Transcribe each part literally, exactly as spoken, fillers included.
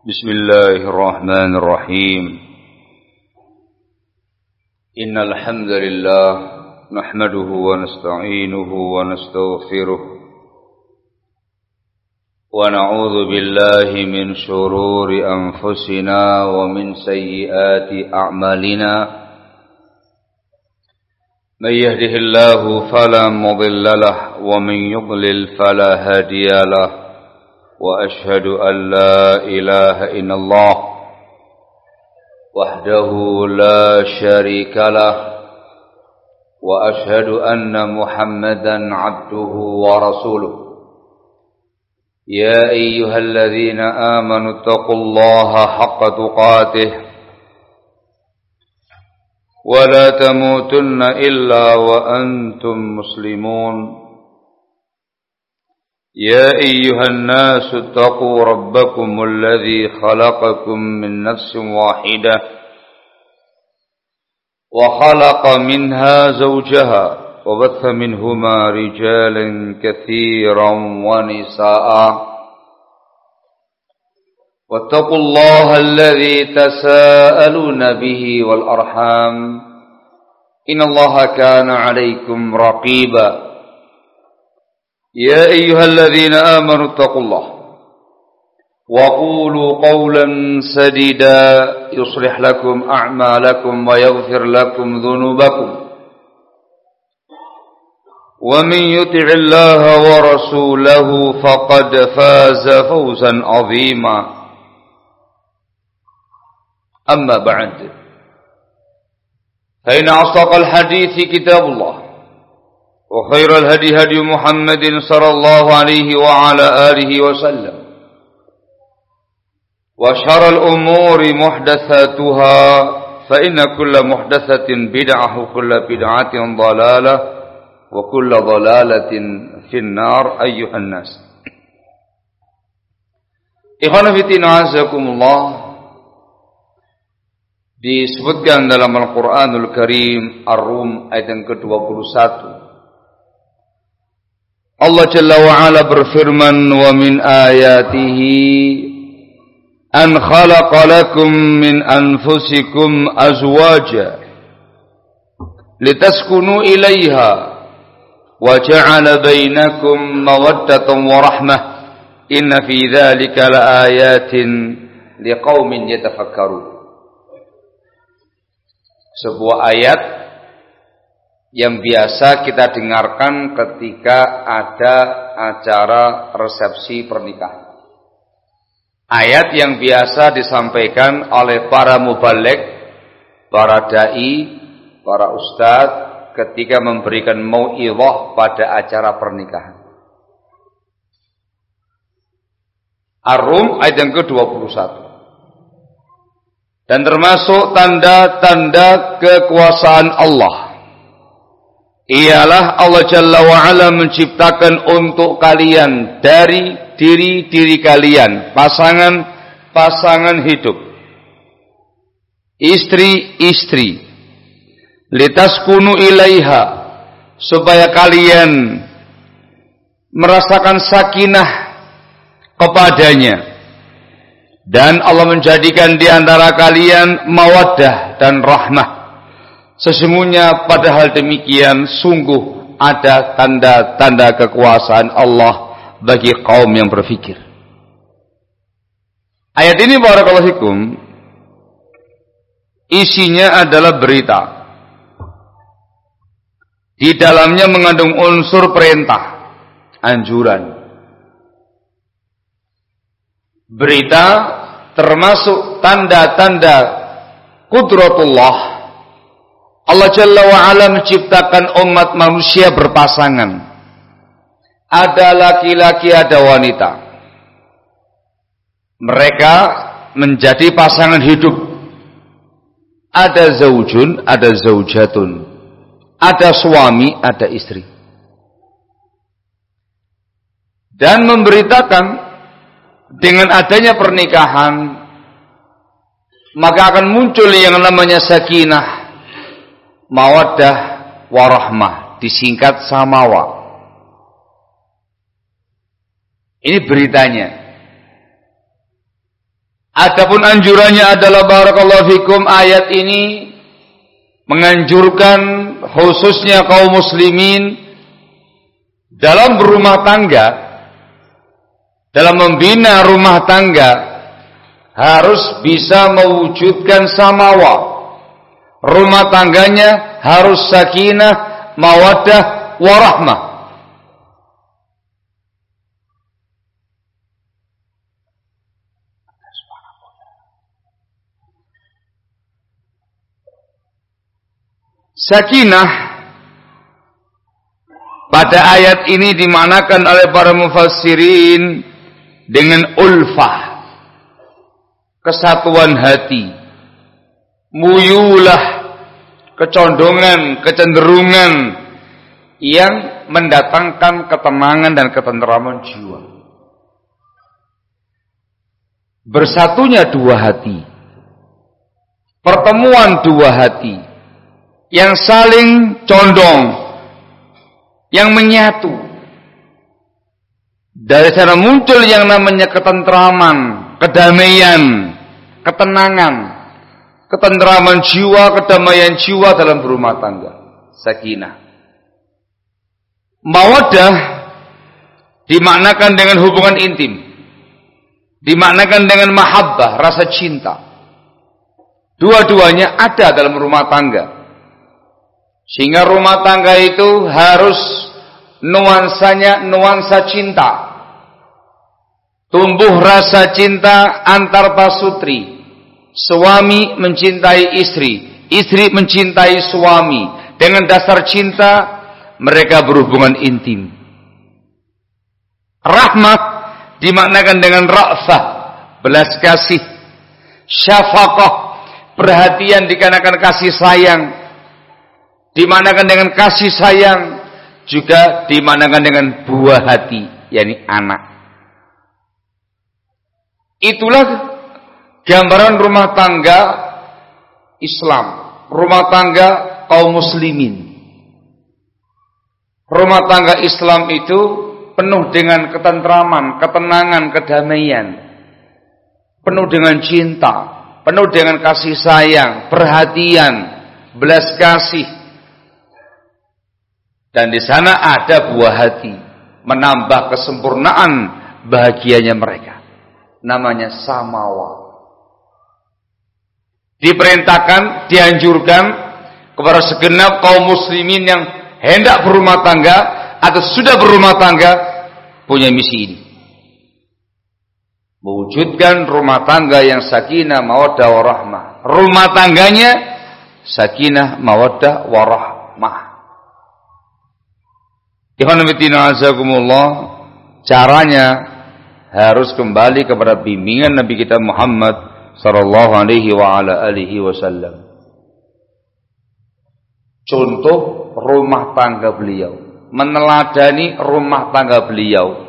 Bismillahirrahmanirrahim. Innal hamdalillah nahmaduhu wa nasta'inuhu wa nastaghfiruh wa na'udzu billahi min shururi anfusina wa min sayyiati a'malina. Man yahdihillahu fala mudilla lahu wa man yudlil fala hadiya lahu. وأشهد أن لا إله إلا الله وحده لا شريك له وأشهد أن محمدا عبده ورسوله يا أيها الذين آمنوا اتقوا الله حق تقاته ولا تموتن إلا وأنتم مسلمون يا أيها الناس اتقوا ربكم الذي خلقكم من نفس واحدة وخلق منها زوجها وبث منهما رجالا كثيرا ونساء واتقوا الله الذي تساءلون به والأرحام إن الله كان عليكم رقيبا يا أيها الذين آمنوا اتقوا الله وقولوا قولا سديدا يصلح لكم أعمالكم ويغفر لكم ذنوبكم ومن يطع الله ورسوله فقد فاز فوزا عظيما أما بعد فإن أصدق الحديث كتاب الله وخير الهدي هدي محمد صلى الله عليه وعلى آله وسلم وشر الأمور محدثاتها فإن كل محدثة بدعة وكل بدعة ضلالة وكل ضلالة في النار أيها الناس. Ikhwan fillah azakumullah, disebutkan dalam Al-Quranul Karim Ar-Rum ayat yang kedua puluh satu. Allah Jalla wa'ala berfirman, wa min ayatihi an khalaqa lakum min anfusikum azwaja litaskunu ilaiha wa ja'ala bainakum mawaddatan wa rahmah inna fi dhalika laayatin liqaumin yatafakkarun. Sebuah ayat yang biasa kita dengarkan ketika ada acara resepsi pernikahan. Ayat yang biasa disampaikan oleh para mubaligh, para dai, para ustadz ketika memberikan mau'izah pada acara pernikahan. Ar-Rum ayat yang ke dua puluh satu. Dan termasuk tanda-tanda kekuasaan Allah ialah Allah Jalla wa'ala menciptakan untuk kalian dari diri-diri kalian pasangan-pasangan hidup, istri-istri, litaskunu ilaiha, supaya kalian merasakan sakinah kepadanya, dan Allah menjadikan di antara kalian mawaddah dan rahmah. Sesungguhnya pada hal demikian sungguh ada tanda-tanda kekuasaan Allah bagi kaum yang berfikir. Ayat ini barakallahu fikum isinya adalah berita. Di dalamnya mengandung unsur perintah, anjuran. Berita termasuk tanda-tanda qudratullah. Allah Jalla wa'ala menciptakan umat manusia berpasangan. Ada laki-laki, ada wanita. Mereka menjadi pasangan hidup. Ada zaujun, ada zaujatun. Ada suami, ada istri. Dan memberitakan dengan adanya pernikahan, maka akan muncul yang namanya sakinah, mawaddah warahmah, disingkat samawa. Ini beritanya. Adapun anjurannya adalah barakallahu fikum, ayat ini menganjurkan khususnya kaum muslimin dalam berumah tangga, dalam membina rumah tangga harus bisa mewujudkan samawa. Rumah tangganya harus sakinah, mawaddah, warahmah. Sakinah pada ayat ini dimaknakan oleh para mufassirin dengan ulfah, kesatuan hati, muyulah, kecondongan, kecenderungan yang mendatangkan ketenangan dan ketenteraman jiwa. Bersatunya dua hati, pertemuan dua hati yang saling condong, yang menyatu. Dari sana muncul yang namanya ketentraman, kedamaian, ketenangan, ketenteraman jiwa, kedamaian jiwa dalam berumah tangga. Sakinah. Mawaddah dimaknakan dengan hubungan intim, dimaknakan dengan mahabbah, rasa cinta. Dua-duanya ada dalam rumah tangga. Sehingga rumah tangga itu harus nuansanya nuansa cinta. Tumbuh rasa cinta antar pasutri. Suami mencintai istri, istri mencintai suami. Dengan dasar cinta mereka berhubungan intim. Rahmah dimaknakan dengan ra'fah, belas kasih. Syafaqah, perhatian dikarenakan kasih sayang. Dimanakan dengan kasih sayang, juga dimanakan dengan buah hati, yakni anak. Itulah gambaran rumah tangga Islam, rumah tangga kaum muslimin. Rumah tangga Islam itu penuh dengan ketentraman, ketenangan, kedamaian, penuh dengan cinta, penuh dengan kasih sayang, perhatian, belas kasih. Dan di sana ada buah hati, menambah kesempurnaan bahagianya mereka. Namanya samawa. Diperintahkan, dianjurkan kepada segenap kaum muslimin yang hendak berumah tangga atau sudah berumah tangga, punya misi ini. Mewujudkan rumah tangga yang sakinah, mawaddah, warahmah. Rumah tangganya sakinah, mawaddah, warahmah. Caranya harus kembali kepada bimbingan Nabi kita Muhammad sallallahu alaihi wa ala alihi wasallam. Contoh rumah tangga beliau, meneladani rumah tangga beliau,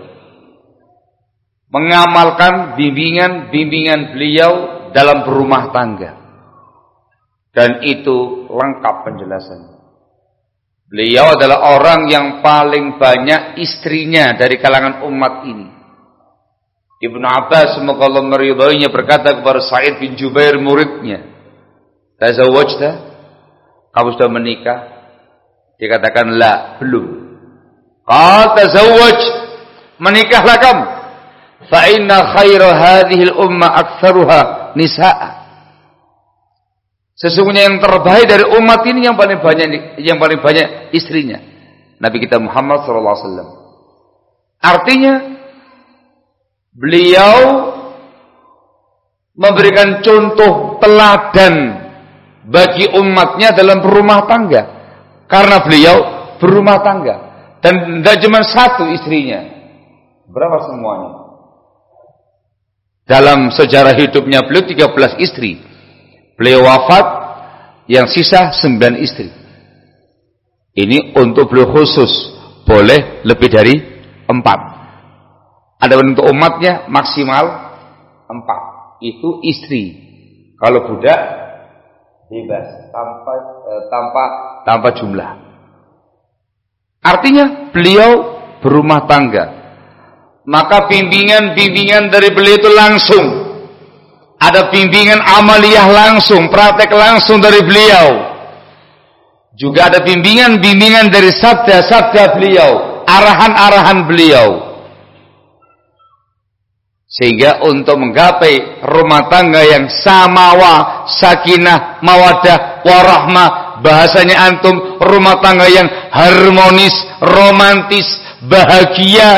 mengamalkan bimbingan-bimbingan beliau dalam berumah tangga. Dan itu lengkap penjelasannya. Beliau adalah orang yang paling banyak istrinya dari kalangan umat ini. Ibnu Abbas semoga Allah meridhoinya berkata kepada Sa'id bin Jubair muridnya, "Tazawwajta? Kamu sudah menikah?" Dia katakan, "La, belum." "Qal tazawwaj, menikahlah kamu. Fa inna khaira hadhihi al-umma aktsaruha nisaa." Sesungguhnya yang terbaik dari umat ini yang paling banyak yang paling banyak istrinya. Nabi kita Muhammad sallallahu alaihi wasallam. Artinya beliau memberikan contoh teladan bagi umatnya dalam berumah tangga. Karena beliau berumah tangga dan tidak cuma satu istrinya. Berapa semuanya? Dalam sejarah hidupnya beliau tiga belas istri. Beliau wafat, yang sisa sembilan istri. Ini untuk beliau khusus, boleh lebih dari empat. Ada untuk umatnya maksimal empat. Itu istri. Kalau budak bebas tanpa eh, tanpa tanpa jumlah. Artinya beliau berumah tangga. Maka bimbingan-bimbingan dari beliau itu langsung Ada bimbingan amaliyah langsung, praktek langsung dari beliau. Juga ada bimbingan-bimbingan dari sabda-sabda beliau, arahan-arahan beliau. Sehingga untuk menggapai rumah tangga yang samawa, sakinah, mawadah, warahmah, bahasanya antum rumah tangga yang harmonis, romantis, bahagia.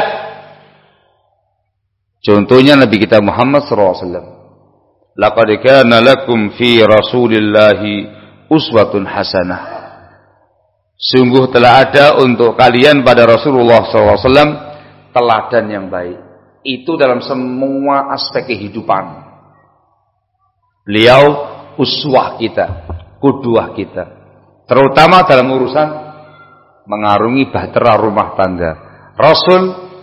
Contohnya Nabi kita Muhammad sallallahu alaihi wasallam. Laqad kana lakum fi Rasulillahi uswatun hasanah. Sungguh telah ada untuk kalian pada Rasulullah sallallahu alaihi wasallam teladan yang baik. Itu dalam semua aspek kehidupan. Beliau uswah kita, qudwah kita, terutama dalam urusan mengarungi bahtera rumah tangga. Rasul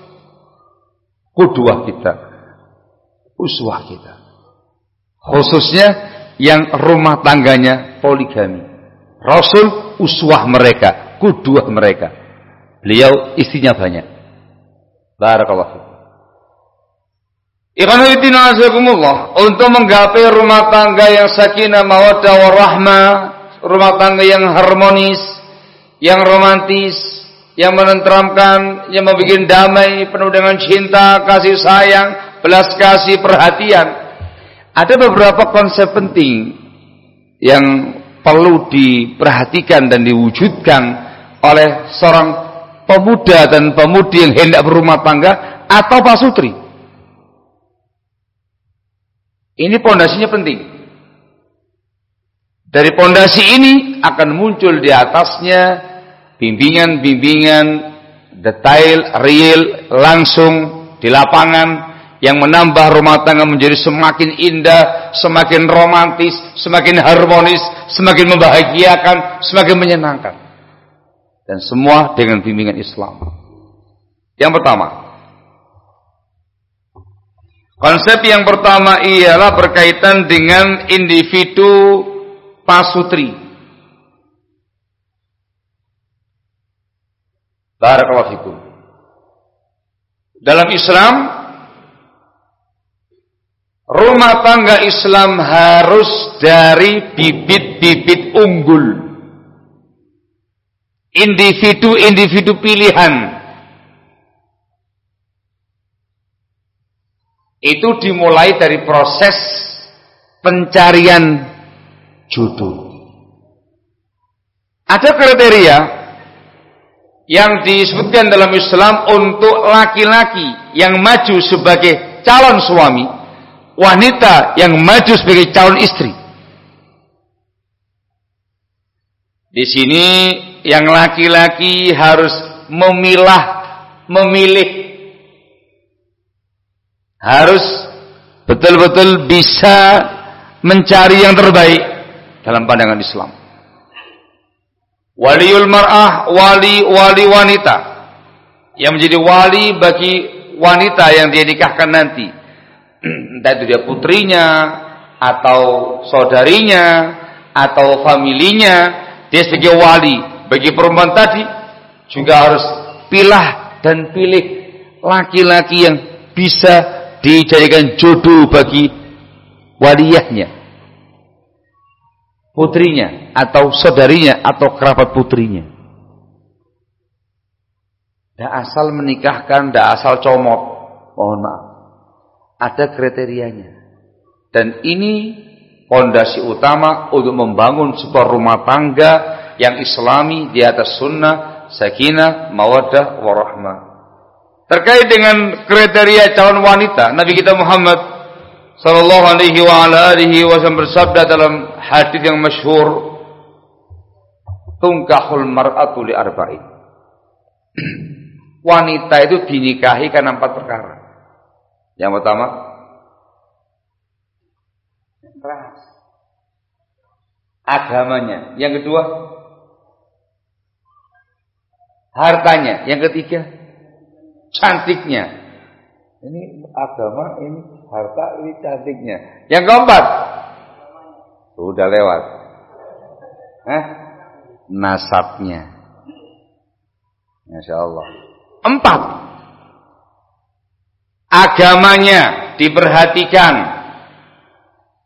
qudwah kita, uswah kita. Khususnya yang rumah tangganya poligami. Rasul uswah mereka, qudwah mereka. Beliau istrinya banyak. Barakallahu fiik. Ikhwan fillah azakumullah, untuk menggapai rumah tangga yang sakinah mawaddah warahmah, rumah tangga yang harmonis, yang romantis, yang menenteramkan, yang membuat damai, penuh dengan cinta, kasih sayang, belas kasih, perhatian. Ada beberapa konsep penting yang perlu diperhatikan dan diwujudkan oleh seorang pemuda dan pemudi yang hendak berumah tangga atau pasutri. Ini pondasinya penting. Dari pondasi ini akan muncul di atasnya bimbingan-bimbingan detail, real, langsung di lapangan yang menambah rumah tangga menjadi semakin indah, semakin romantis, semakin harmonis, semakin membahagiakan, semakin menyenangkan. Dan semua dengan bimbingan Islam. Yang pertama, konsep yang pertama ialah berkaitan dengan individu pasutri. Barakallahu fikum. Dalam Islam, rumah tangga Islam harus dari bibit-bibit unggul. Individu-individu pilihan. Itu dimulai dari proses pencarian jodoh. Ada kriteria yang disebutkan dalam Islam untuk laki-laki yang maju sebagai calon suami, wanita yang maju sebagai calon istri. Di sini yang laki-laki harus memilah, memilih, harus betul-betul bisa mencari yang terbaik dalam pandangan Islam. Waliul mar'ah, wali-wali wanita yang menjadi wali bagi wanita yang dia nikahkan nanti. Entah itu dia putrinya atau saudarinya atau familinya, dia sebagai wali bagi perempuan tadi juga harus pilah dan pilih laki-laki yang bisa dijadikan jodoh bagi waliyahnya, putrinya atau saudarinya atau kerabat putrinya. Tidak asal menikahkan, tidak asal comot. Mohon maaf, ada kriterianya. Dan ini pondasi utama untuk membangun sebuah rumah tangga yang islami di atas sunnah, sakinah, mawaddah, warahmah. Terkait dengan kriteria calon wanita, Nabi kita Muhammad sallallahu alaihi wa ala alihi wasallam bersabda dalam hadis yang masyhur, "Tunkahul mar'atu li arba'in." Wanita itu dinikahi karena empat perkara. Yang pertama, agamanya. Yang kedua, hartanya. Yang ketiga, cantiknya. Ini agama, ini harta, ini cantiknya. Yang keempat, sudah lewat. Hah? Nasabnya. Masya Allah. Empat, agamanya diperhatikan.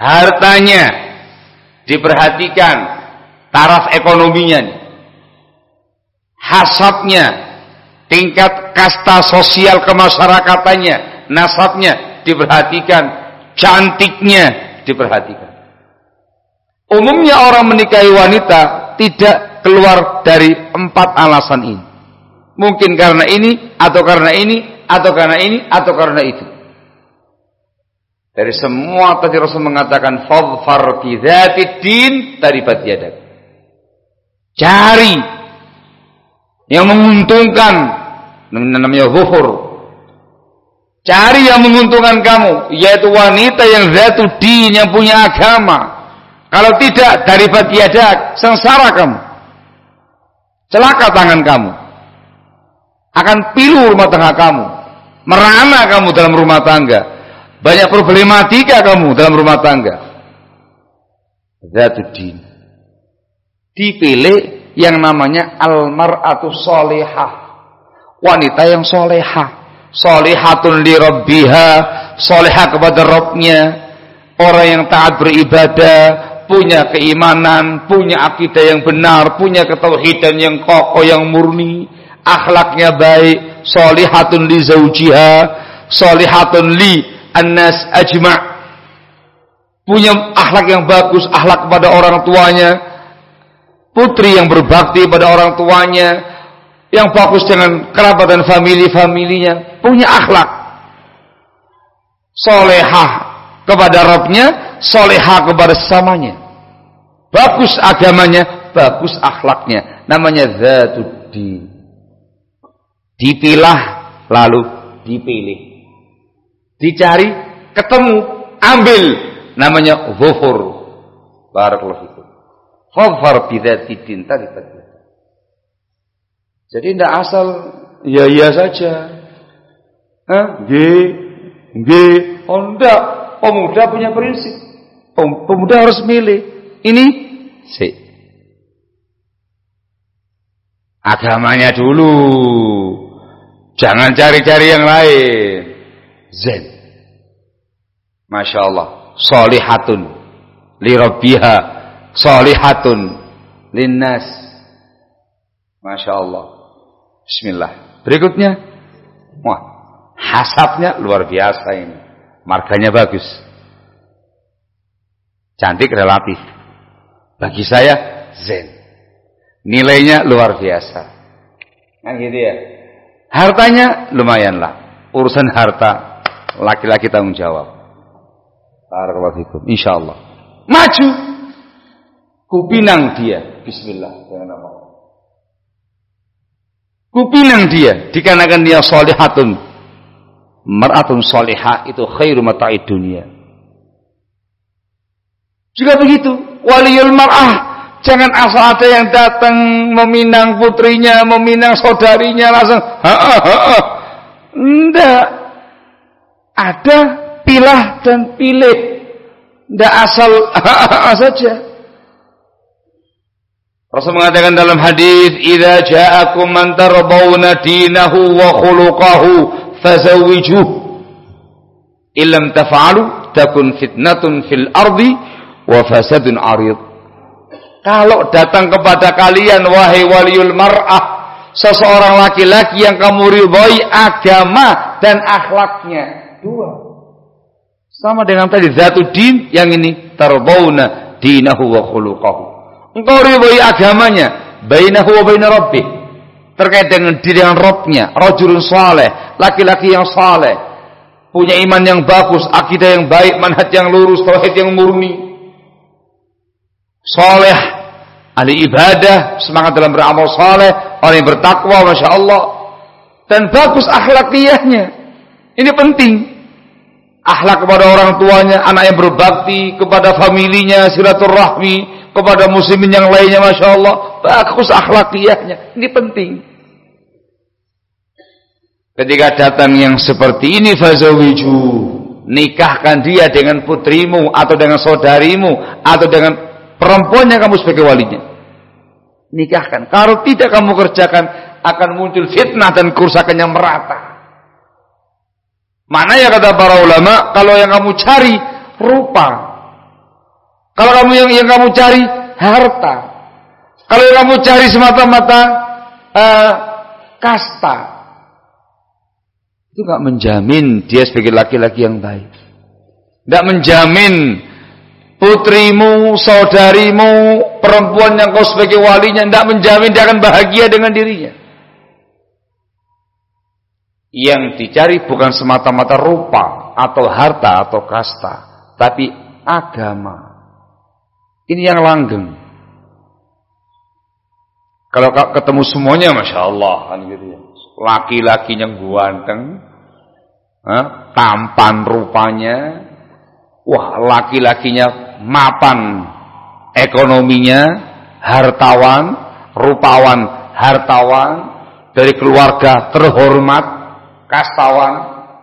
hartanya diperhatikan, taraf ekonominya, hasabnya, tingkat kasta sosial kemasyarakatannya, nasabnya diperhatikan, cantiknya diperhatikan. Umumnya orang menikahi wanita tidak keluar dari empat alasan ini. Mungkin karena ini, atau karena ini, atau karena ini, atau karena itu. Dari semua tadi Rasul mengatakan fadhfar bi dzatid din taribat yadak. Cari yang menguntungkan, namanya zuhur. Cari yang menguntungkan kamu, yaitu wanita yang zatud din, yang punya agama. Kalau tidak, taribat yadak, sengsara kamu. Celaka tangan kamu. Akan pilu rumah tangga kamu. Merana kamu dalam rumah tangga. Banyak problematika kamu dalam rumah tangga. Zatuddin. Dipilih yang namanya al-mar'atu sholihah. Wanita yang sholihah. Sholihatun li rabbiha. Sholihah kepada Rabbnya. Orang yang taat beribadah. Punya keimanan. Punya akidah yang benar. Punya ketauhidan yang kokoh, yang murni. Akhlaknya baik. Sholihatun li zawjiha. Sholihatun li An-nas ajma', punya akhlak yang bagus, akhlak kepada orang tuanya, putri yang berbakti pada orang tuanya, yang bagus dengan kerabat dan famili-familinya, punya akhlak solehah kepada Rabbnya, solehah kepada sesamanya, bagus agamanya, bagus akhlaknya, namanya zatuddin. Dipilah lalu dipilih, dicari, ketemu, ambil, namanya zuhur. Barakallahu fikum. Fadhfar bi dzatid din taribat. Jadi tidak asal ya ya saja. Hah? Nggih, nggih. Oh enggak, pemuda punya prinsip. Pemuda harus milih. Ini si agamanya dulu. Jangan cari-cari yang lain. Zen. Masya Allah. Sholihatun li rabbiha. Sholihatun linnas. Masya Allah. Bismillah. Berikutnya. Wah, hasabnya luar biasa ini. Marganya bagus. Cantik relatif. Bagi saya zen. Nilainya luar biasa. Kan gitu ya. Hartanya lumayanlah. Urusan harta laki-laki tanggung jawab. Barakallahu fikum. Insyaallah. Maju. Kupinang dia. Bismillah. Jangan apa. Kupinang dia. Dikarenakan dia sholihatun. Mar'atun sholihah itu khairu mata'id dunia. Juga begitu. Waliyul mar'ah. Jangan asal ada yang datang meminang putrinya, meminang saudarinya langsung. Ha-ha, ha-ha. Enggak. Ada, pilah dan pilih. Tidak asal saja. Rasul mengatakan dalam hadis, "Idza ja'akum man tardawna dinahu wa khuluquhu fazawwijuh. Illam taf'alu takun fitnatun fil ardi wa fasadun 'arid." Kalau datang kepada kalian wahai waliul mar'ah, seseorang laki-laki yang kamu ridhoi agama dan akhlaknya. Dua. Sama dengan tadi zatuddin, yang ini tarbawna dinahu wa khuluquhu. Engkau ridhoi agamanya, bainahu wa baina rabbih. Terkait dengan diri dengan Rabbnya, rajulun saleh, laki-laki yang saleh, punya iman yang bagus, akidah yang baik, manhaj yang lurus, tauhid yang murni. Saleh, ahli ibadah, semangat dalam beramal saleh, orang yang bertakwa, masya Allah, dan bagus akhlakiyahnya. Ini penting. Akhlak kepada orang tuanya, anak yang berbakti, kepada familinya, silaturahmi, kepada muslimin yang lainnya, masya Allah, bagus akhlakiyahnya. Ini penting. Ketika datang yang seperti ini, fazawiju, nikahkan dia dengan putrimu atau dengan saudarimu atau dengan perempuan yang kamu sebagai walinya. Nikahkan. Kalau tidak kamu kerjakan, akan muncul fitnah dan kerusakan yang merata. Mana ya kata para ulama, kalau yang kamu cari rupa, Kalau kamu yang yang kamu cari harta, kalau yang kamu cari semata-mata uh, kasta, itu nggak menjamin dia sebagai laki-laki yang baik. Nggak menjamin putrimu, saudarimu, perempuan yang kau sebagai walinya, nggak menjamin dia akan bahagia dengan dirinya. Yang dicari bukan semata-mata rupa atau harta atau kasta, tapi agama. Ini yang langgeng. Kalau ketemu semuanya, masya Allah, kan gitu ya. Laki-lakinya ganteng, eh, tampan rupanya, wah laki-lakinya mapan ekonominya, hartawan, rupawan, hartawan, dari keluarga terhormat, kastawan,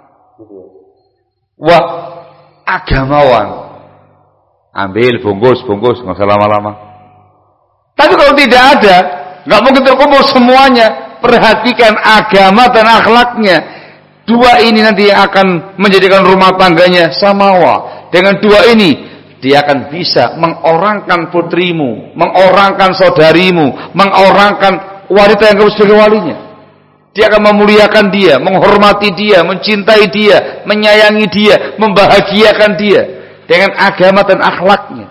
wah agamawan. Ambil bungkus, bungkus, nggak usah lama-lama. Tapi kalau tidak ada, nggak mungkin terkumpul semuanya. Perhatikan agama dan akhlaknya. Dua ini nanti yang akan menjadikan rumah tangganya samawa. Dengan dua ini, dia akan bisa mengorangkan putrimu, mengorangkan saudarimu, mengorangkan wanita yang kamu sebagai walinya. Dia akan memuliakan dia, menghormati dia, mencintai dia, menyayangi dia, membahagiakan dia dengan agama dan akhlaknya.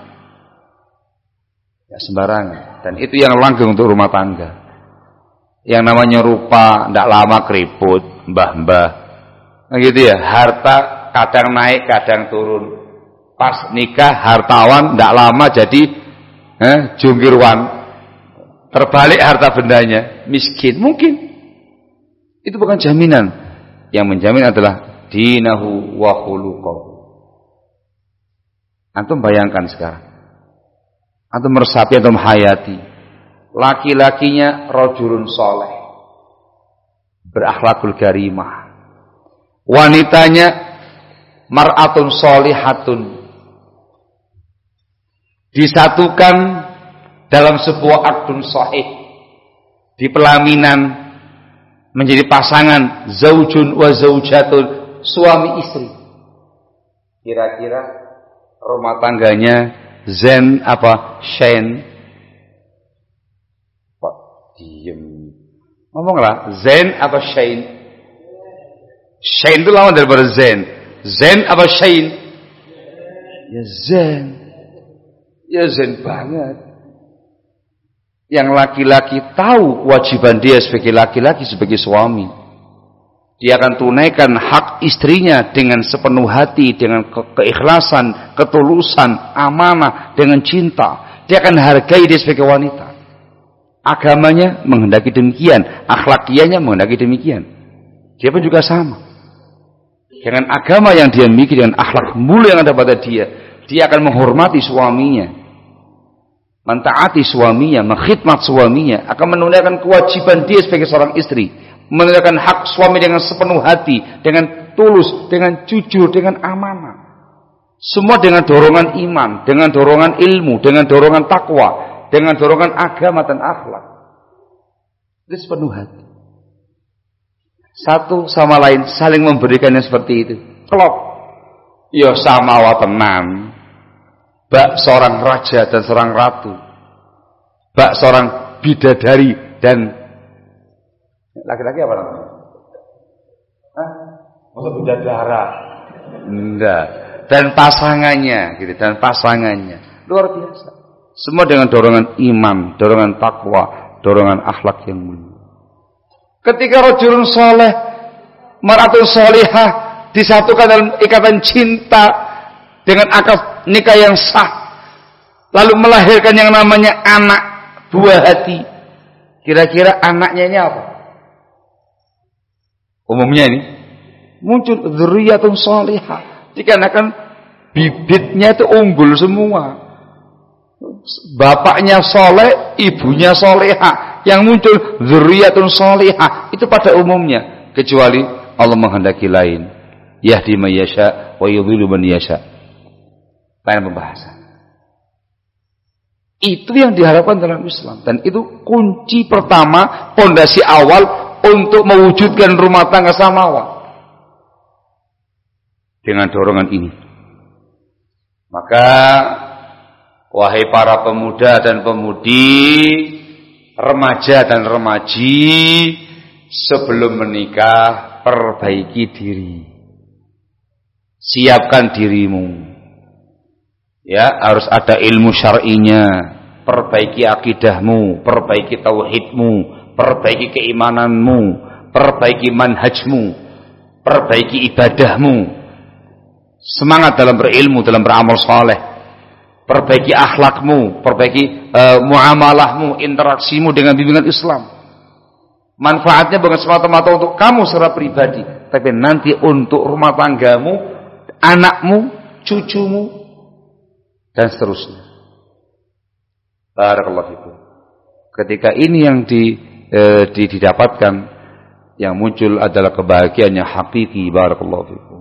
Ya sembarangan. Dan itu yang langgeng untuk rumah tangga. Yang namanya rupa tidak lama keriput, mbah-mbah. Nah gitu ya, harta kadang naik, kadang turun. Pas nikah hartawan tidak lama jadi eh, jungkirwan. Terbalik harta bendanya, miskin. Mungkin. Itu bukan jaminan. Yang menjamin adalah dinahu wa khuluquhu. Antum bayangkan sekarang. Antum meresapi, antum hayati. Laki-lakinya rajulun soleh, berakhlakul karimah. Wanitanya mar'atun solihatun. Disatukan dalam sebuah akdun sahih. Di pelaminan menjadi pasangan zaujun wa zaujatun, suami istri. Kira-kira rumah tangganya zen apa shen? Diem. Ngomonglah, zen apa syain? Syain itu lawan daripada zen. Zen apa syain? Ya zen. Ya zen banget. Yang laki-laki tahu kewajiban dia sebagai laki-laki, sebagai suami. Dia akan tunaikan hak istrinya dengan sepenuh hati, dengan ke- keikhlasan, ketulusan, amanah, dengan cinta. Dia akan hargai dia sebagai wanita. Agamanya menghendaki demikian, akhlakiannya menghendaki demikian. Dia pun juga sama. Dengan agama yang dia miliki, dengan akhlak mulia yang ada pada dia, dia akan menghormati suaminya, mentaati suaminya, mengkhidmat suaminya, akan menunaikan kewajiban dia sebagai seorang istri, menunaikan hak suami dengan sepenuh hati, dengan tulus, dengan jujur, dengan amanah. Semua dengan dorongan iman, dengan dorongan ilmu, dengan dorongan takwa, dengan dorongan agama dan akhlak. Itu sepenuh hati. Satu sama lain saling memberikan yang seperti itu. Klop. Ya sama wa tenan. Bak seorang raja dan seorang ratu. Bak seorang bidadari dan laki-laki apa namanya? Hah? Masa bidadara? Enggak. Dan pasangannya gitu, dan pasangannya. Luar biasa. Semua dengan dorongan iman, dorongan takwa, dorongan akhlak yang mulia. Ketika rajulun soleh, mar'atun solihah disatukan dalam ikatan cinta dengan akad nikah yang sah, lalu melahirkan yang namanya anak buah hati. Kira-kira anaknya ini apa? Umumnya ini muncul dzurriyyatun solihah, dikarenakan bibitnya itu unggul semua. Bapaknya soleh, ibunya soleha, yang muncul dzurriyyatun solihah. Itu pada umumnya, kecuali Allah menghendaki lain. Yahdi man yasha wa yudhillu man yasha. Lain pembahasan. Itu yang diharapkan dalam Islam, dan itu kunci pertama, pondasi awal untuk mewujudkan rumah tangga samawa. Dengan dorongan ini, maka Wahai para pemuda dan pemudi, remaja dan remaji, sebelum menikah perbaiki diri. Siapkan dirimu. Ya, harus ada ilmu syar'inya, perbaiki akidahmu, perbaiki tauhidmu, perbaiki keimananmu, perbaiki manhajmu, perbaiki ibadahmu. Semangat dalam berilmu, dalam beramal saleh. Perbaiki akhlakmu, perbaiki uh, muamalahmu, interaksimu dengan bimbingan Islam. Manfaatnya bukan semata-mata untuk kamu secara pribadi, tapi nanti untuk rumah tanggamu, anakmu, cucumu, dan seterusnya. Barakallahu fikum. Ketika ini yang di, eh, di, didapatkan, yang muncul adalah kebahagiaan yang hakiki. Barakallahu fikum.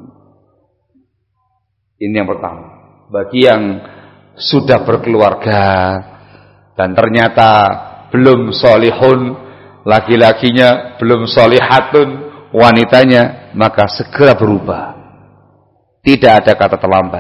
Ini yang pertama. Bagi yang sudah berkeluarga dan ternyata belum solihun, laki-lakinya belum solihatun, wanitanya, maka segera berubah. Tidak ada kata terlambat.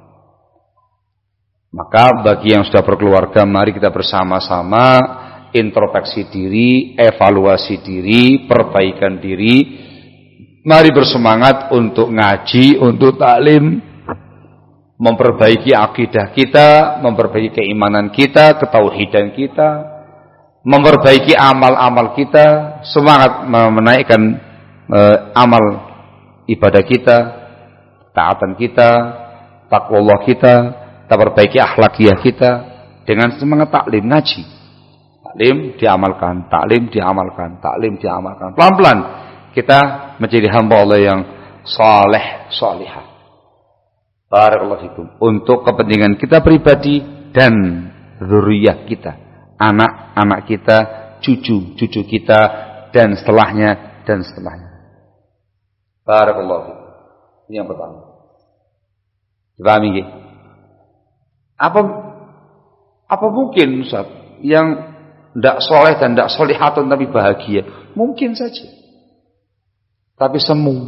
Maka bagi yang sudah berkeluarga, mari kita bersama-sama introspeksi diri, evaluasi diri, perbaikan diri. Mari bersemangat untuk ngaji, untuk taklim, memperbaiki akidah kita, memperbaiki keimanan kita, ketauhidan kita, memperbaiki amal-amal kita, semangat menaikkan eh, amal ibadah kita, taatan kita, takwa Allah kita, kita perbaiki akhlakiyah kita dengan semangat taklim ngaji. Taklim diamalkan, taklim diamalkan, taklim diamalkan. Pelan-pelan kita menjadi hamba Allah yang saleh, salihah. Barakallahu fikum. Untuk kepentingan kita pribadi dan dzurriyyah kita, anak-anak kita, cucu-cucu kita, dan setelahnya dan setelahnya. Barakallahu fikum. Ini yang pertama. Dipahami nggih? Apa apa mungkin Ustaz yang tidak soleh dan tidak solihatun tapi bahagia? Mungkin saja. Tapi semu.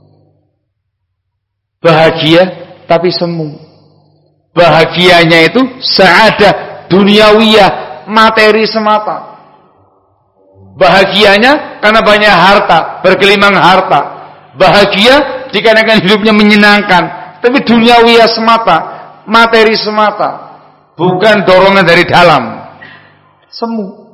Bahagia tapi semu. Bahagianya itu sa'adah duniawiyah, materi semata. Bahagianya karena banyak harta, bergelimang harta. Bahagia dikarenakan hidupnya menyenangkan, tapi duniawiyah semata, materi semata, bukan dorongan dari dalam. Semu.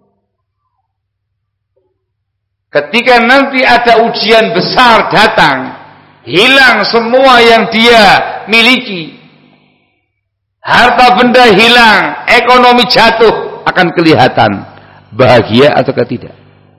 Ketika nanti ada ujian besar datang, hilang semua yang dia miliki, harta benda hilang, ekonomi jatuh, akan kelihatan bahagia atau tidak.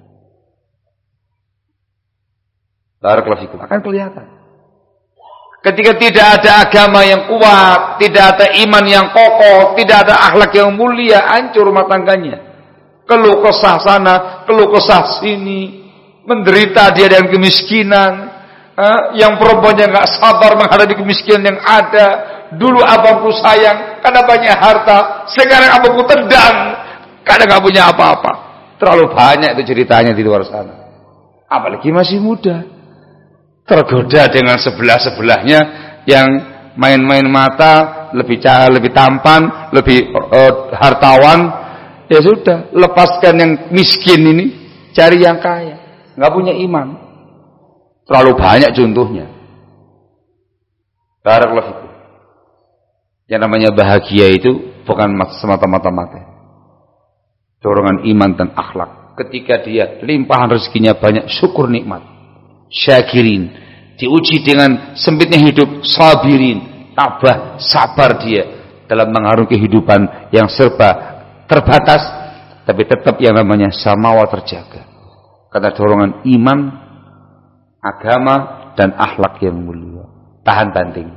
Barakallahu fikum, akan kelihatan. Ketika tidak ada agama yang kuat, tidak ada iman yang kokoh, tidak ada akhlak yang mulia, hancur rumah tangganya. Keluh kesah sana, keluh kesah sini, menderita dia dengan kemiskinan. Eh, yang perempuannya nggak sabar menghadapi kemiskinan yang ada. Dulu abangku sayang karena banyak harta, sekarang abangku tendang karena nggak punya apa-apa. Terlalu banyak itu ceritanya di luar sana. Apalagi masih muda, tergoda dengan sebelah-sebelahnya yang main-main mata, lebih cahaya, lebih tampan, lebih uh, hartawan. Ya sudah, lepaskan yang miskin ini, cari yang kaya. Nggak punya iman. Terlalu banyak contohnya. Barakallahu fikum. Yang namanya bahagia itu bukan semata-mata mata. Dorongan iman dan akhlak. Ketika dia limpahan rezekinya banyak, syukur nikmat. Syakirin, diuji dengan sempitnya hidup, sabirin, tabah, sabar dia dalam mengarungi kehidupan yang serba terbatas, tapi tetap yang namanya samawa terjaga karena dorongan iman, agama, dan akhlak yang mulia. Tahan banting.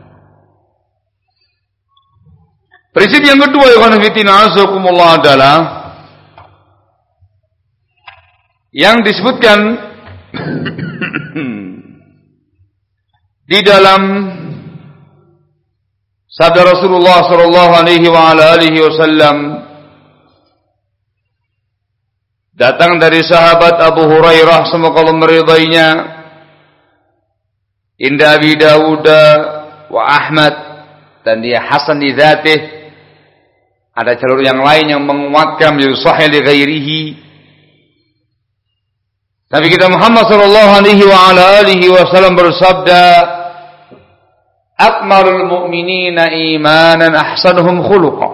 Prinsip yang kedua ikhwan fillah azakumullah adalah yang disebutkan di dalam sabda Rasulullah sallallahu alaihi wa ala alihi wasallam, datang dari sahabat Abu Hurairah semoga Allah meridainya, inda Abi Dawud wa Ahmad, dan dia hasan di dzatih, Ada jalur yang lain yang menguatkan menjadi sahih li ghairihi. Nabi kita Muhammad sallallahu alaihi wa ala alihi wasallam bersabda, "Akmalul mu'minina imanan ahsanuhum khuluqa."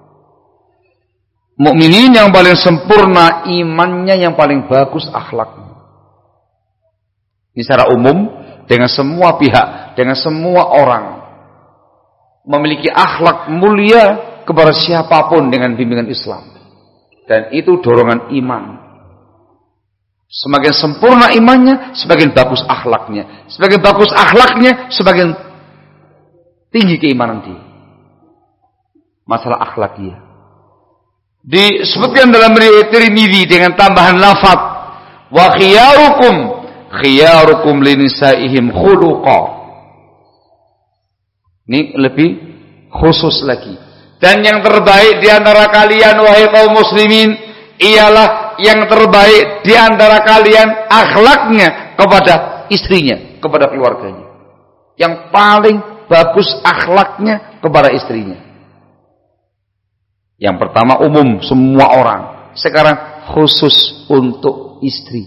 Mukminin yang paling sempurna imannya, yang paling bagus akhlaknya. Ini secara umum dengan semua pihak, dengan semua orang memiliki akhlak mulia kepada siapapun dengan bimbingan Islam. Dan itu dorongan iman. Semakin sempurna imannya, semakin bagus akhlaknya. Semakin bagus akhlaknya, semakin tinggi keimanan dia. Masalah akhlak dia. Disebutkan dalam riwayat Tirmidzi dengan tambahan lafaz, wa khiyarukum khiyarukum linisaihim khuluqa. Ini lebih khusus lagi. Dan yang terbaik di antara kalian wahai kaum muslimin ialah yang terbaik di antara kalian akhlaknya kepada istrinya, kepada keluarganya. Yang paling bagus akhlaknya kepada istrinya. Yang pertama umum semua orang. Sekarang khusus untuk istri.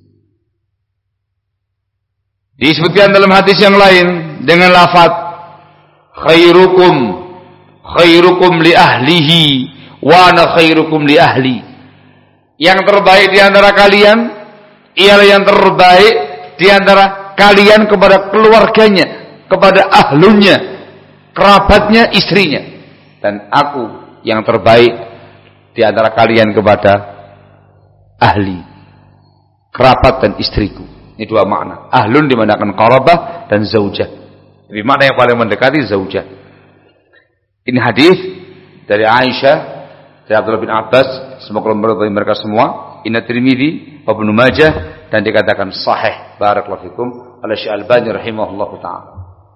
Disebutkan dalam hadis yang lain dengan lafaz khairukum khairukum li ahlihi wa ana khairukum li ahli. Yang terbaik di antara kalian ialah yang terbaik di antara kalian kepada keluarganya, kepada ahlunya, kerabatnya, istrinya. Dan aku yang terbaik di antara kalian kepada ahli, kerabat dan istriku. Ini dua makna. Ahlun dimanakan qarabah dan zaujah. Jadi makna yang paling mendekati zaujah. Ini hadis dari Aisyah, dari Abdullah bin Abbas, semoga Allah bagi mereka semua. Inna Tirmidzi wa Ibnu Majah, dan dikatakan sahih. Barakallahu fikum. Al-Syekh Al-Albani rahimahullahu taala.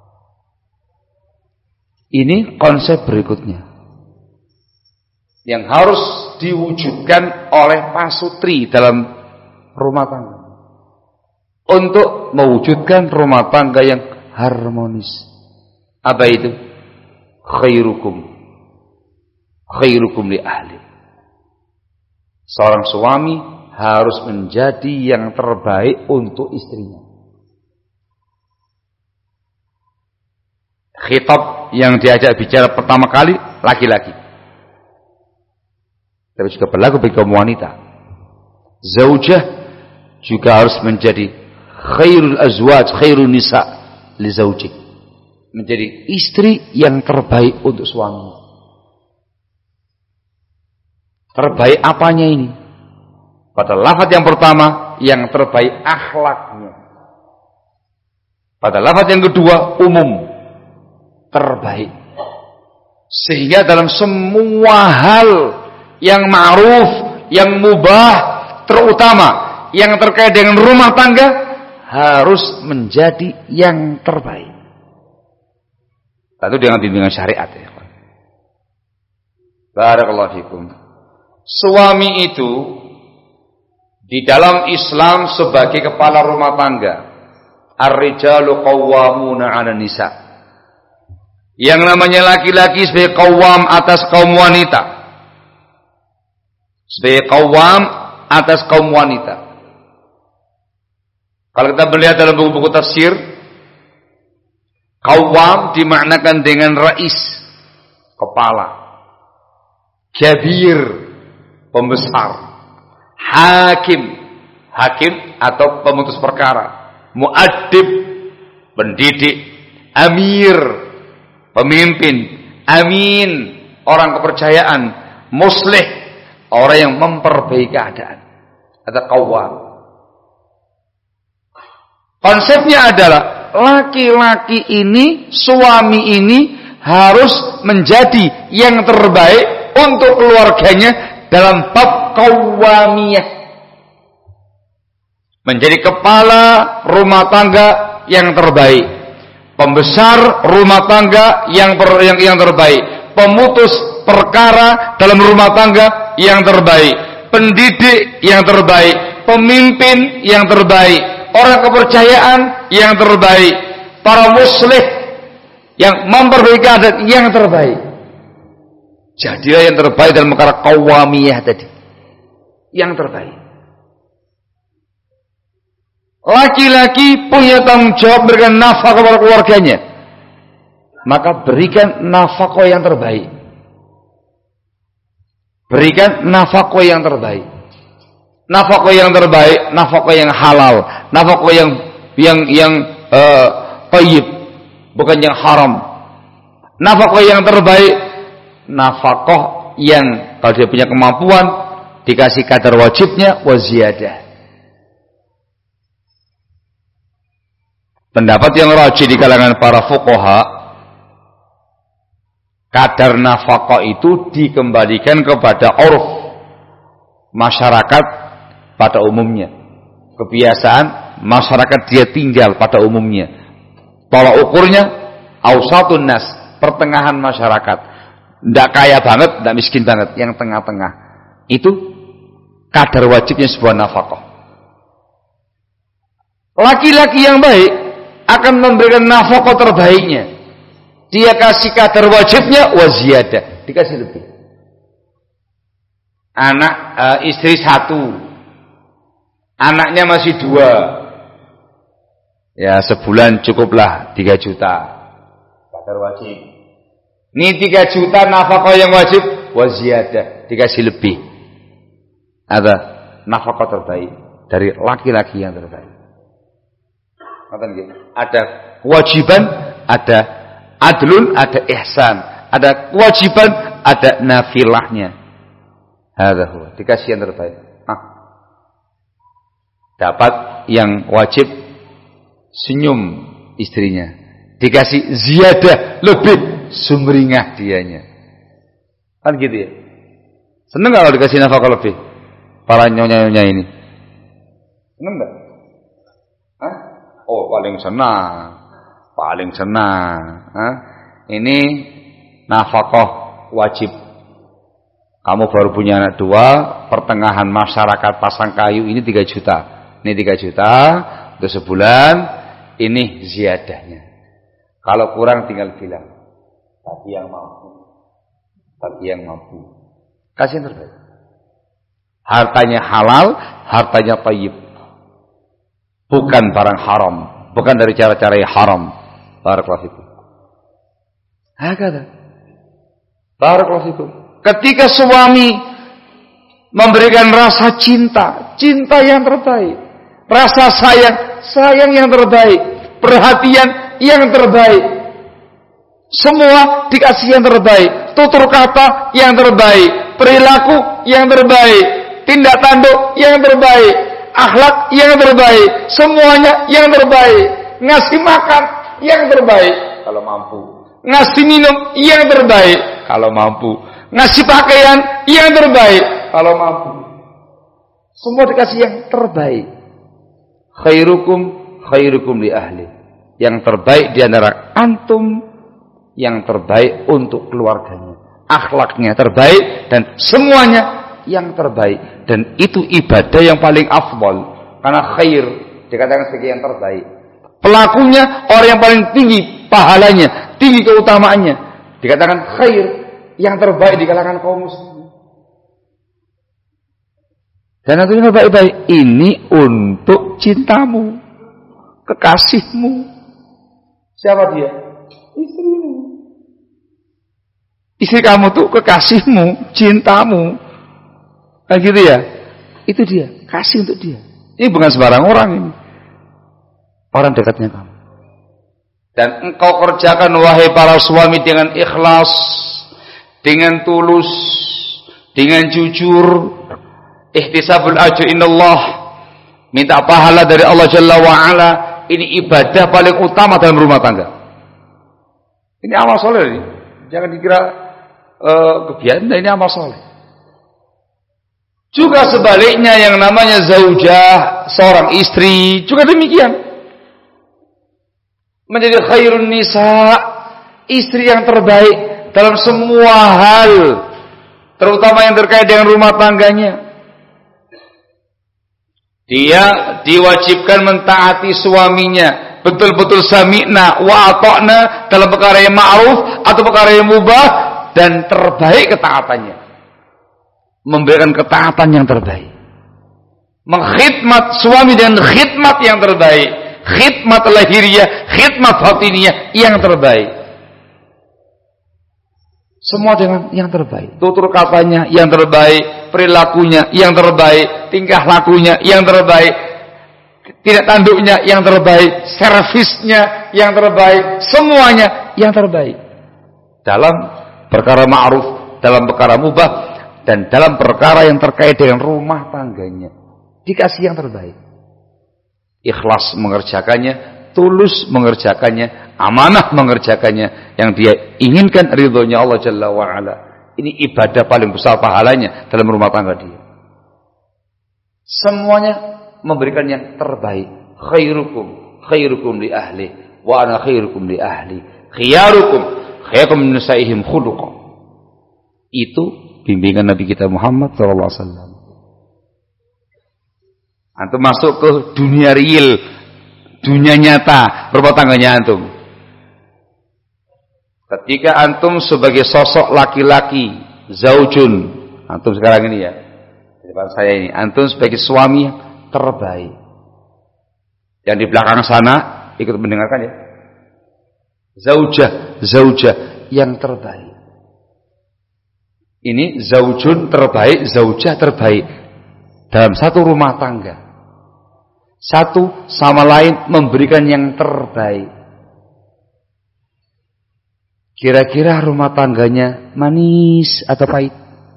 Ini konsep berikutnya yang harus diwujudkan oleh pasutri dalam rumah tangga untuk mewujudkan rumah tangga yang harmonis. Apa itu? Khairukum khairukum li ahli. Seorang suami harus menjadi yang terbaik untuk istrinya. Khitab yang diajak bicara pertama kali laki-laki, tapi juga berlaku bagi kaum wanita. Zaujah juga harus menjadi khairul azwaj, khairun nisa li zauji. Menjadi istri yang terbaik untuk suami. Terbaik apanya ini? Pada lafaz yang pertama, yang terbaik akhlaknya. Pada lafaz yang kedua, umum, terbaik. Sehingga dalam semua hal yang ma'ruf, yang mubah, terutama yang terkait dengan rumah tangga, harus menjadi yang terbaik. Tentu dengan bimbingan syariat ya. Barakallahu fikum. Suami itu di dalam Islam sebagai kepala rumah tangga. Ar-rijalu qawwamuna 'alan nisa. Yang namanya laki-laki sebagai qawwam atas kaum wanita. Sebagai qawwam atas kaum wanita. Kalau kita melihat dalam buku-buku tafsir, qawwam dimaknakan dengan rais, kepala, kabir, pembesar, hakim, hakim atau pemutus perkara, muaddib, pendidik, amir, pemimpin, amin, orang kepercayaan, muslih, orang yang memperbaiki keadaan. Ada qawwam. Konsepnya adalah laki-laki ini, suami ini harus menjadi yang terbaik untuk keluarganya dalam bab qawwamiyah. Menjadi kepala rumah tangga yang terbaik, pembesar rumah tangga yang per, yang, yang terbaik, pemutus perkara dalam rumah tangga yang terbaik, pendidik yang terbaik, pemimpin yang terbaik, orang kepercayaan yang terbaik, para muslih yang memperbaiki adat yang terbaik. Jadilah yang terbaik dalam perkara qawamiyah tadi. Yang terbaik. Laki-laki punya tanggung jawab berikan nafkah kepada keluarganya. Maka berikan nafkah yang terbaik. Berikan nafkah yang terbaik. Nafkah yang terbaik, nafkah yang halal, nafkah yang yang yang uh, thayyib, bukan yang haram. Nafkah yang terbaik, nafkah yang kalau dia punya kemampuan dikasih kadar wajibnya wa ziyadah. Pendapat yang rajih di kalangan para fuqaha, kadar nafkah itu dikembalikan kepada urf masyarakat pada umumnya. Kebiasaan masyarakat dia tinggal pada umumnya. Tolak ukurnya ausatun nas, pertengahan masyarakat. Tidak kaya banget, tidak miskin banget, yang tengah-tengah. Itu kadar wajibnya sebuah nafkah. Laki-laki yang baik akan memberikan nafkah terbaiknya. Dia kasih kadar wajibnya wa ziyadah, dikasih lebih. Anak e, istri satu, anaknya masih dua, ya sebulan cukuplah tiga juta kadar wajib. Ini tiga juta nafkah yang wajib wa ziyadah, dikasih lebih. Ada nafkah terbaik dari laki-laki yang terbaik. Ada kewajiban, ada adlun, ada ihsan, ada kewajiban, ada nafilahnya. Ada huwa, dikasih yang terbaik. Ah. Dapat yang wajib senyum istrinya, dikasih ziyadah lebih sumringah dianya. Kan gitu ya. Seneng gak kalau dikasih nafkah lebih? Para nyonya-nyonya ini seneng gak? Hah? Oh paling senang, paling senang. Hah? Ini nafkah wajib. Kamu baru punya anak dua, pertengahan masyarakat pasang kayu ini tiga juta. Ini tiga juta untuk sebulan, ini ziyadahnya. Kalau kurang tinggal bilang, bagi yang mampu, bagi yang mampu. Kasih yang terbaik. Hartanya halal, hartanya thayyib. Bukan barang haram, bukan dari cara-cara yang haram. Barakallahu fikum. Hakada. Barakallahu fikum. Ketika suami memberikan rasa cinta, cinta yang terbaik, rasa sayang, sayang yang terbaik, perhatian yang terbaik, semua dikasih yang terbaik, tutur kata yang terbaik, perilaku yang terbaik, tindak tanduk yang terbaik, akhlak yang terbaik, semuanya yang terbaik, ngasih makan yang terbaik kalau mampu, ngasih minum yang terbaik kalau mampu, ngasih pakaian yang terbaik kalau mampu. Semua dikasih yang terbaik. Khairukum khairukum li ahli. Yang terbaik di antara antum, yang terbaik untuk keluarganya. Akhlaknya terbaik dan semuanya yang terbaik. Dan itu ibadah yang paling afdal. Karena khair dikatakan sebagai yang terbaik. Pelakunya orang yang paling tinggi pahalanya, tinggi keutamaannya, dikatakan khair, yang terbaik di kalangan kaum muslimin. Dan tentunya baik-baik, ini untuk cintamu, kekasihmu. Siapa dia? Istrimu. Istri kamu tuh kekasihmu, cintamu. Kan gitu ya? Itu dia, kasih untuk dia. Ini bukan sembarang orang ini. Orang dekatnya kamu. Dan engkau kerjakan wahai para suami dengan ikhlas, dengan tulus, dengan jujur, ihtisabul ajr inallah, minta pahala dari Allah Jalla wa Ala. Ini ibadah paling utama dalam rumah tangga. Ini amal soleh ini. Jangan dikira uh, kebiasaan, ini amal soleh. Juga sebaliknya yang namanya zaujah, seorang istri, juga demikian. Menjadi khairun nisa, istri yang terbaik dalam semua hal, terutama yang terkait dengan rumah tangganya. Dia diwajibkan mentaati suaminya, betul-betul sami'na wa ata'na dalam perkara yang ma'ruf atau perkara yang mubah, dan terbaik ketaatannya. Memberikan ketaatan yang terbaik. Mengkhidmat suami dengan khidmat yang terbaik. Khidmat lahiriah, khidmat batiniyah yang terbaik. Semua dengan yang terbaik. Tutur katanya yang terbaik, perilakunya yang terbaik, tingkah lakunya yang terbaik, tidak tanduknya yang terbaik, servisnya yang terbaik, semuanya yang terbaik. Dalam perkara ma'ruf, dalam perkara mubah, dan dalam perkara yang terkait dengan rumah tangganya. Dikasih yang terbaik. Ikhlas mengerjakannya, tulus mengerjakannya, amanah mengerjakannya, yang dia inginkan ridhonya Allah Jalla wa'ala. Ini ibadah paling besar pahalanya dalam rumah tangga dia. Semuanya memberikan yang terbaik. Khairukum khairukum li ahli wa ana khairukum li ahli. Khiyarukum khairukum min nisaihim khuluqan. Itu bimbingan Nabi kita Muhammad sallallahu alaihi wasallam. Antum masuk ke dunia real, dunia nyata rumah tangganya antum. Ketika antum sebagai sosok laki-laki, zaujun, antum sekarang ini ya, di depan saya ini, antum sebagai suami yang terbaik. Yang di belakang sana ikut mendengarkan ya. Zaujah, zaujah yang terbaik. Ini zaujun terbaik, zaujah terbaik dalam satu rumah tangga. Satu sama lain memberikan yang terbaik. Kira-kira rumah tangganya manis atau pahit?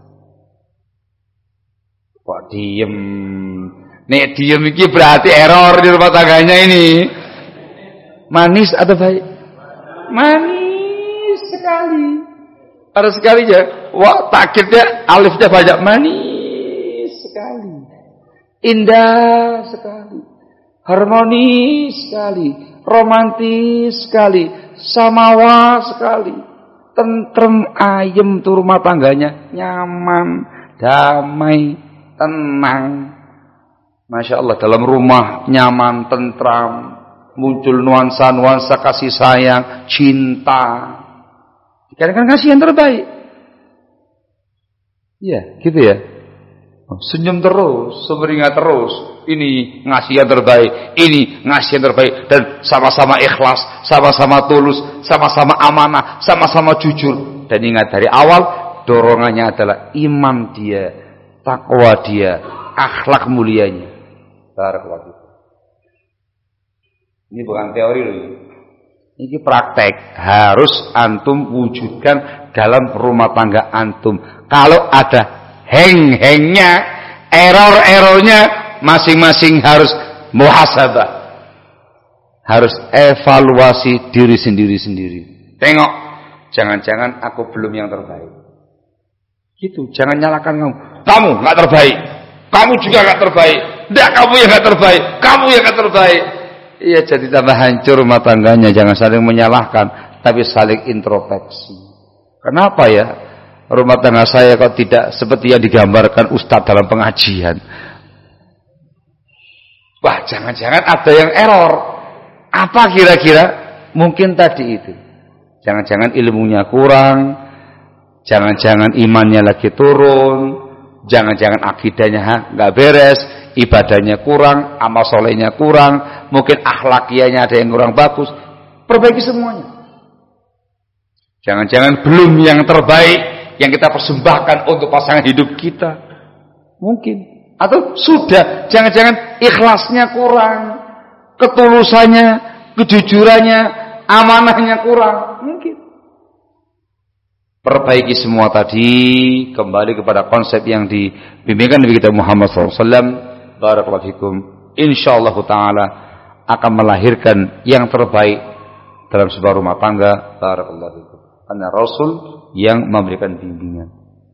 Kok diem? Nek diem ini berarti error di rumah tangganya ini. Manis atau pahit? Manis sekali. Ada sekali ya. Wah, takkitnya alifnya banyak, manis sekali. Indah sekali. Harmonis sekali, romantis sekali, samawa sekali, tentrem ayem tuh rumah tangganya, nyaman, damai, tenang. Masya Allah, dalam rumah nyaman, tentram, muncul nuansa-nuansa kasih sayang, cinta. Dikatakan kasih yang terbaik. Iya, gitu ya. Senyum terus, sumringah terus. Ini ngasih yang terbaik, ini ngasih yang terbaik, dan sama-sama ikhlas, sama-sama tulus, sama-sama amanah, sama-sama jujur. Dan ingat dari awal dorongannya adalah iman dia, takwa dia, akhlak mulianya. Barakallahu. Ini bukan teori loh. Ini praktek, harus antum wujudkan dalam rumah tangga antum. Kalau ada heng-hengnya, error-errornya, masing-masing harus muhasabah, harus evaluasi diri sendiri-sendiri. Tengok, jangan-jangan aku belum yang terbaik. Gitu, jangan nyalakan kamu. Kamu nggak terbaik, kamu juga nggak terbaik. Tidak, kamu yang nggak terbaik, kamu yang nggak terbaik. Iya, jadi tambah hancur rumah tangganya. Jangan saling menyalahkan, tapi saling introspeksi. Kenapa ya? Rumah tangga saya kok tidak seperti yang digambarkan Ustadz dalam pengajian. Wah, jangan-jangan ada yang error. Apa kira-kira? Mungkin tadi itu. Jangan-jangan ilmunya kurang, jangan-jangan imannya lagi turun, jangan-jangan akidahnya nggak beres, ibadahnya kurang, amal solehnya kurang, mungkin akhlakiahnya ada yang kurang bagus. Perbaiki semuanya. Jangan-jangan belum yang terbaik yang kita persembahkan untuk pasangan hidup kita. Mungkin. Atau sudah, jangan-jangan ikhlasnya kurang, ketulusannya, kejujurannya, amanahnya kurang. Mungkin. Perbaiki semua tadi, kembali kepada konsep yang dibimbingkan Nabi kita Muhammad shallallahu alaihi wasallam. Barakallahu fikum. Insyaallah ta'ala akan melahirkan yang terbaik dalam sebuah rumah tangga. Barakallahu fikum. Karena Rasul yang memberikan bimbingan.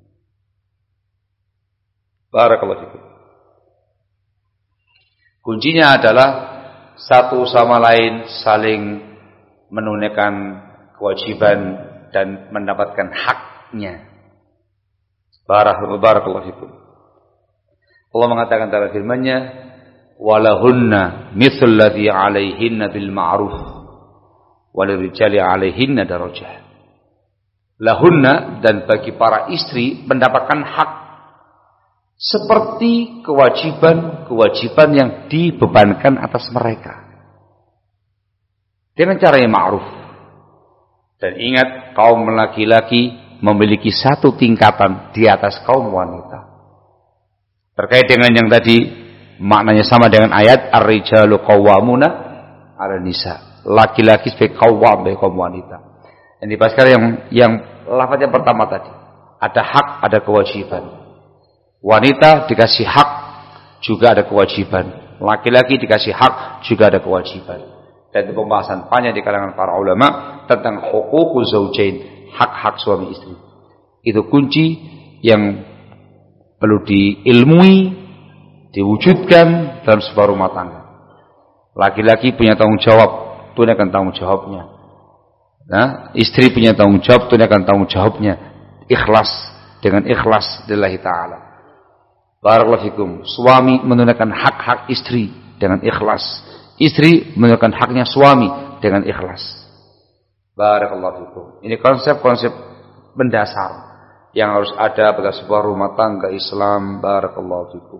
Barakallahu fikum. Kuncinya adalah satu sama lain saling menunaikan kewajiban dan mendapatkan haknya. Barakallahu fikum. Allah mengatakan dalam firman-Nya, "Walahunna mithlu alladhi 'alaihinna bil ma'ruf, walirijali 'alaihinna darajah." lahunna, dan bagi para istri mendapatkan hak seperti kewajiban-kewajiban yang dibebankan atas mereka dengan cara yang ma'ruf. Dan ingat, kaum laki-laki memiliki satu tingkatan di atas kaum wanita. Terkait dengan yang tadi, maknanya sama dengan ayat ar-rijalu qawwamuna 'ala nisa. Laki-laki sebagai qawwam, sebagai kaum wanita. Yang dibahaskan yang yang lafaz yang pertama tadi, ada hak, ada kewajiban. Wanita dikasih hak, juga ada kewajiban. Laki-laki dikasih hak, juga ada kewajiban. Dan itu pembahasan panjang di kalangan para ulama tentang huququz zaujain, hak-hak suami istri. Itu kunci yang perlu diilmui, diwujudkan dalam sebuah rumah tangga. Laki-laki punya tanggung jawab, tunaikan tanggung jawabnya. Nah, istri punya tanggung jawab, tunaikan tanggung jawabnya. Ikhlas, dengan ikhlas lillahi ta'ala. Barakallahu fikum. Suami menunaikan hak-hak istri dengan ikhlas. Istri menunaikan haknya suami dengan ikhlas. Barakallahu fikum. Ini konsep-konsep mendasar yang harus ada pada sebuah rumah tangga Islam. Barakallahu fikum.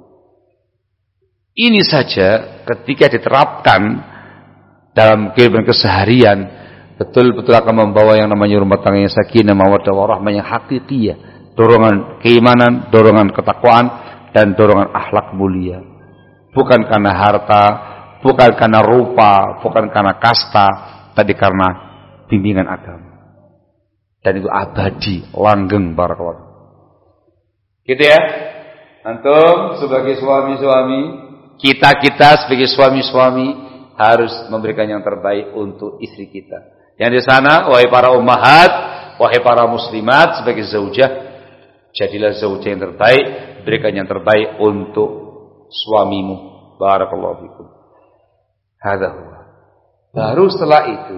Ini saja ketika diterapkan dalam kehidupan keseharian, betul-betul akan membawa yang namanya rumah tangga yang sakinah, mawaddah warahmah yang hakikiyah, dorongan keimanan, dorongan ketakwaan, dan dorongan akhlak mulia. Bukan karena harta, bukan karena rupa, bukan karena kasta, tapi karena bimbingan agama. Dan itu abadi, langgeng. Barakallahu. Gitu ya. Antum sebagai suami-suami, kita-kita sebagai suami-suami harus memberikan yang terbaik untuk istri kita. Yang di sana, wahai para ummahat, wahai para muslimat, sebagai zaujah, jadilah zaujah yang terbaik, berikan yang terbaik untuk suamimu. Barakallahu fikum. Hadza huwa. Baru setelah itu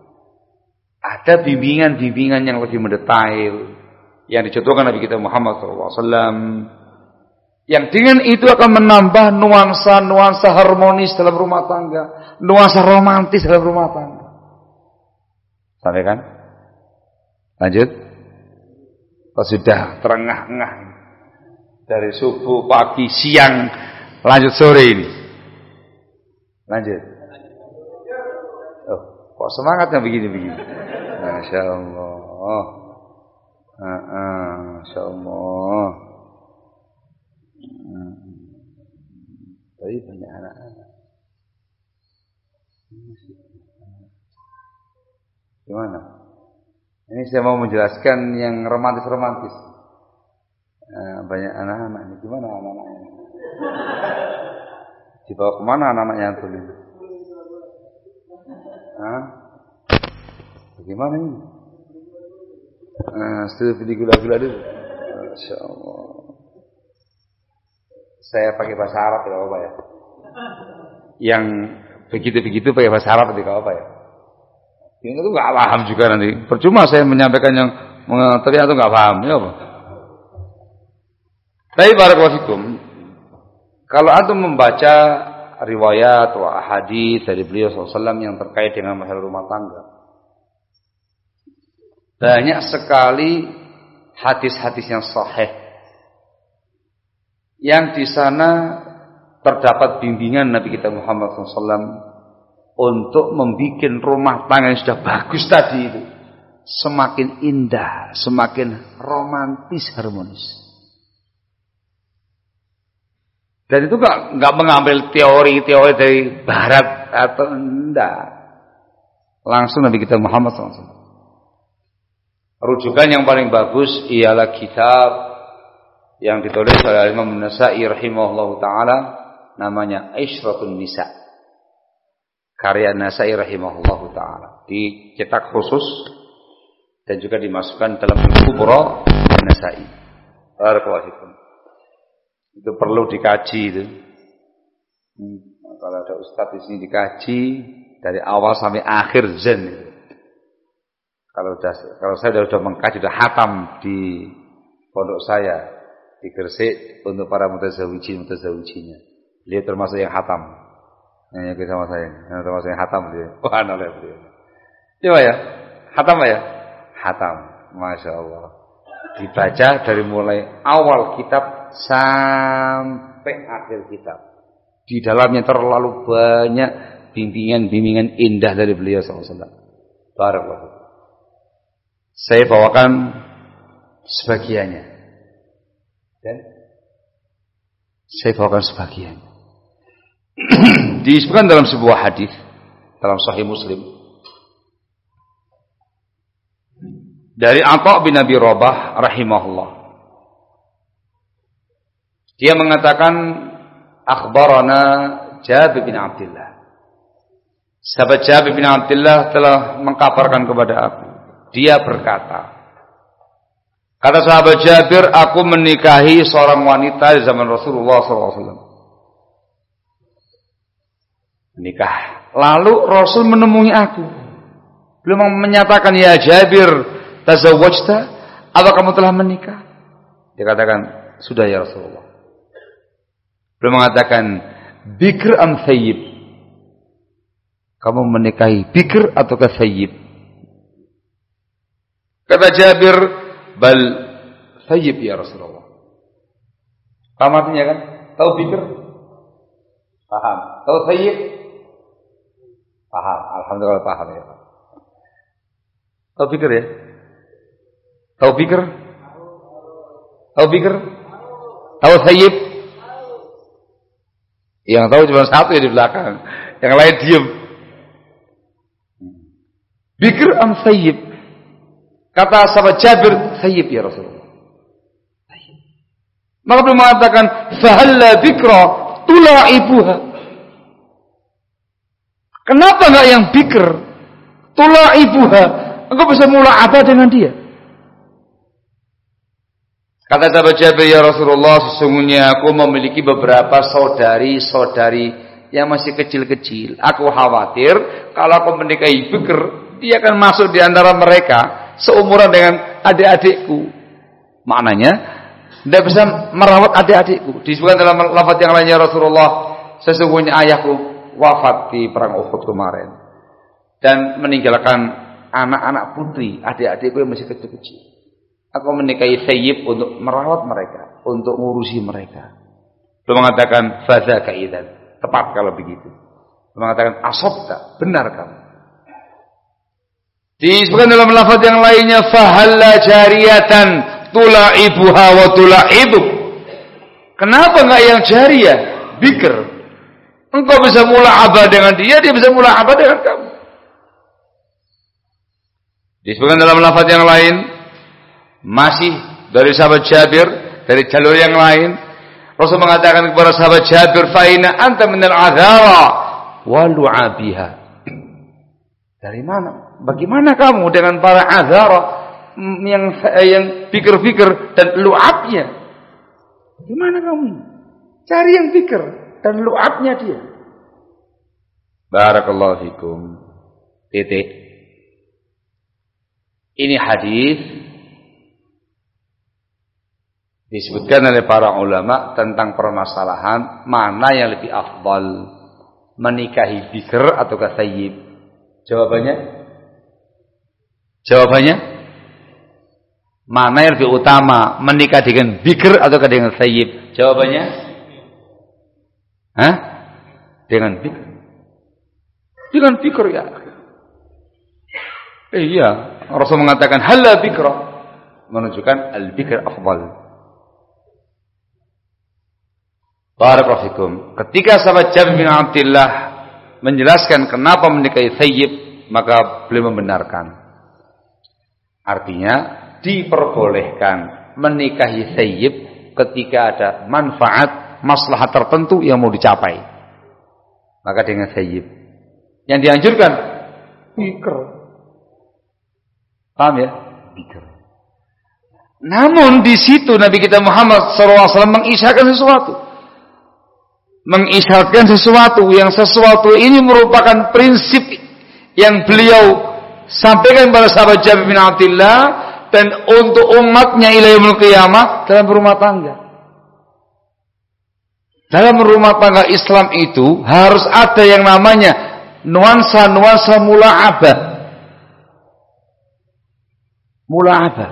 ada bimbingan-bimbingan yang lebih mendetail yang dicontohkan Nabi kita Muhammad shallallahu alaihi wasallam, yang dengan itu akan menambah nuansa-nuansa harmonis dalam rumah tangga, nuansa romantis dalam rumah tangga. Sampai kan? Lanjut. Oh, sudah terengah-engah dari subuh, pagi, siang, lanjut sore ini. Lanjut. Oh, kok semangatnya begini-begini? Masya Allah. Ah, ah, Masya Allah. Hmm. Tapi banyak anak-anak. Gimana? Ini saya mau menjelaskan yang romantis-romantis. Nah, banyak anak-anak ini. Gimana anak-anaknya? Dibawa kemana anak-anaknya antum ini? Hah? Bagaimana ini? Nah, setelah pilih gula-gula dulu. Masya Allah. Saya pakai bahasa Arab tidak apa-apa ya. Yang begitu-begitu pakai bahasa Arab tidak apa-apa ya. Ini tuh nggak paham juga nanti. Percuma saya menyampaikan yang ternyata nggak paham. Ya apa? Tapi barakallahu fikum. Kalau antum membaca riwayat atau hadis dari beliau shallallahu alaihi wasallam yang terkait dengan masalah rumah tangga, banyak sekali hadis-hadis yang sahih yang di sana terdapat bimbingan Nabi kita Muhammad shallallahu alaihi wasallam untuk membuat rumah tangga yang sudah bagus tadi itu semakin indah, semakin romantis, harmonis. Dan itu gak, gak mengambil teori-teori dari barat atau enggak. Langsung Nabi kita Muhammad shallallahu alaihi wasallam. Rujukan yang paling bagus ialah kitab yang ditulis oleh Imam An-Nasa'i rahimahullahu ta'ala, namanya Ishratun Nisa. Karya An-Nasa'i rahimahullahu ta'ala. Dicetak khusus dan juga dimasukkan dalam Kubra An-Nasa'i. Barakallahu fikum. Itu perlu dikaji itu. Hmm, kalau ada ustaz di sini dikaji dari awal sampai akhir zen. Kalau sudah, kalau saya sudah, sudah mengkaji, sudah hatam di pondok saya di Gresik untuk para mutazawijin mutazawijinya. Beliau termasuk yang hatam. Yang ikut sama saya, yang termasuk yang hatam dia. Wah, nolak beliau. Coba ya, hatam ya, hatam. Masya Allah. Dibaca dari mulai awal kitab sampai akhir kitab. Di dalamnya terlalu banyak bimbingan-bimbingan indah dari beliau sallallahu alaihi wasallam. Barakallahu. Saya bawakan sebagiannya. Dan saya bawakan sebagiannya. Disebutkan dalam sebuah hadis dalam Sahih Muslim dari Atha bin Abi Rabah rahimahullah. Dia mengatakan akhbarana Jabir bin Abdullah. Sahabat Jabir bin Abdullah telah mengkabarkan kepada aku. Dia berkata, kata sahabat Jabir, aku menikahi seorang wanita di zaman Rasulullah sallallahu alaihi wasallam. Menikah. Lalu Rasul menemui aku. Beliau menyatakan, ya Jabir, tazawwajta? Apa kamu telah menikah? Dia katakan, sudah ya Rasulullah. Beliau mengatakan, bikr am thayyib? Kamu menikahi bikr atau thayyib? Kata Jabir, bal thayyib ya Rasulullah. Paham artinya kan? Tahu bikr? Paham. Tahu thayyib? Paham. Alhamdulillah paham ya. Tahu bikr ya? Tahu bikr? Tahu bikr? Tahu thayyib? Yang tahu cuma satu ya di belakang. Yang lain diam. Bikr am thayyib? Kata sahabat Jabir, thayyib ya Rasulullah. Thayyib. Maka beliau mengatakan, fahalla bikra tula'ibuha. Kenapa enggak yang bikr? Tula'ibuha. Engkau bisa mula'abah dengan dia. Kata sahabat Jabir, ya Rasulullah, sesungguhnya aku memiliki beberapa saudari-saudari yang masih kecil-kecil. Aku khawatir kalau aku menikahi bikr, dia akan masuk di antara mereka seumuran dengan adik-adikku. Maknanya tidak bisa merawat adik-adikku. Disebutkan dalam lafaz yang lainnya, Rasulullah, sesungguhnya ayahku wafat di perang Uhud kemarin dan meninggalkan anak-anak putri, adik-adikku yang masih kecil-kecil. Aku menikahi thayyib untuk merawat mereka, untuk ngurusi mereka. Dia mengatakan fadzaka idzan, tepat kalau begitu. Dia mengatakan asabta, benar kamu. Disebutkan dalam lafaz yang lainnya, fahalla jariyatan tula'ibuha wa tula'ibuk. Kenapa enggak yang jariyah, bikr? Engkau bisa mula'abah dengan dia, dia bisa mula'abah dengan kamu. Disebutkan dalam lafaz yang lain, masih dari sahabat Jabir, dari jalur yang lain, Rasul mengatakan kepada sahabat Jabir, fa'ina anta minal adhara wa lu'abiha. Dari mana? Bagaimana kamu dengan para azhara yang yang pikir-pikir dan lu'abnya? Bagaimana kamu? Cari yang pikir dan lu'abnya dia. Barakallahu fikum. Titik. Ini hadis disebutkan oleh para ulama tentang permasalahan mana yang lebih afdal, menikahi bikr atau thayyib. Jawabannya? Jawabannya? Mana yang lebih utama? Menikah dengan bikr atau dengan thayyib? Jawabannya? Hah? Dengan bikr. Dengan bikr ya. Eh, iya. Rasul mengatakan halla bikra. Menunjukkan al-bikr afdal. Barakallahu fikum. Ketika sahabat Jabir bin Abdullah menjelaskan kenapa menikahi thayyib, maka beliau membenarkan. Artinya diperbolehkan menikahi thayyib ketika ada manfaat, maslahat tertentu yang mau dicapai. Maka dengan thayyib. Yang dianjurkan bikr. Paham ya? Bikr. Namun di situ Nabi kita Muhammad shallallahu alaihi wasallam mengisyaratkan sesuatu. Mengisyaratkan sesuatu yang sesuatu ini merupakan prinsip yang beliau sampaikan kepada sahabat Jabir bin Abdullah dan untuk umatnya ila yaumil qiyamah dalam rumah tangga. Dalam rumah tangga Islam itu harus ada yang namanya nuansa-nuansa mula'abah. mula'abah.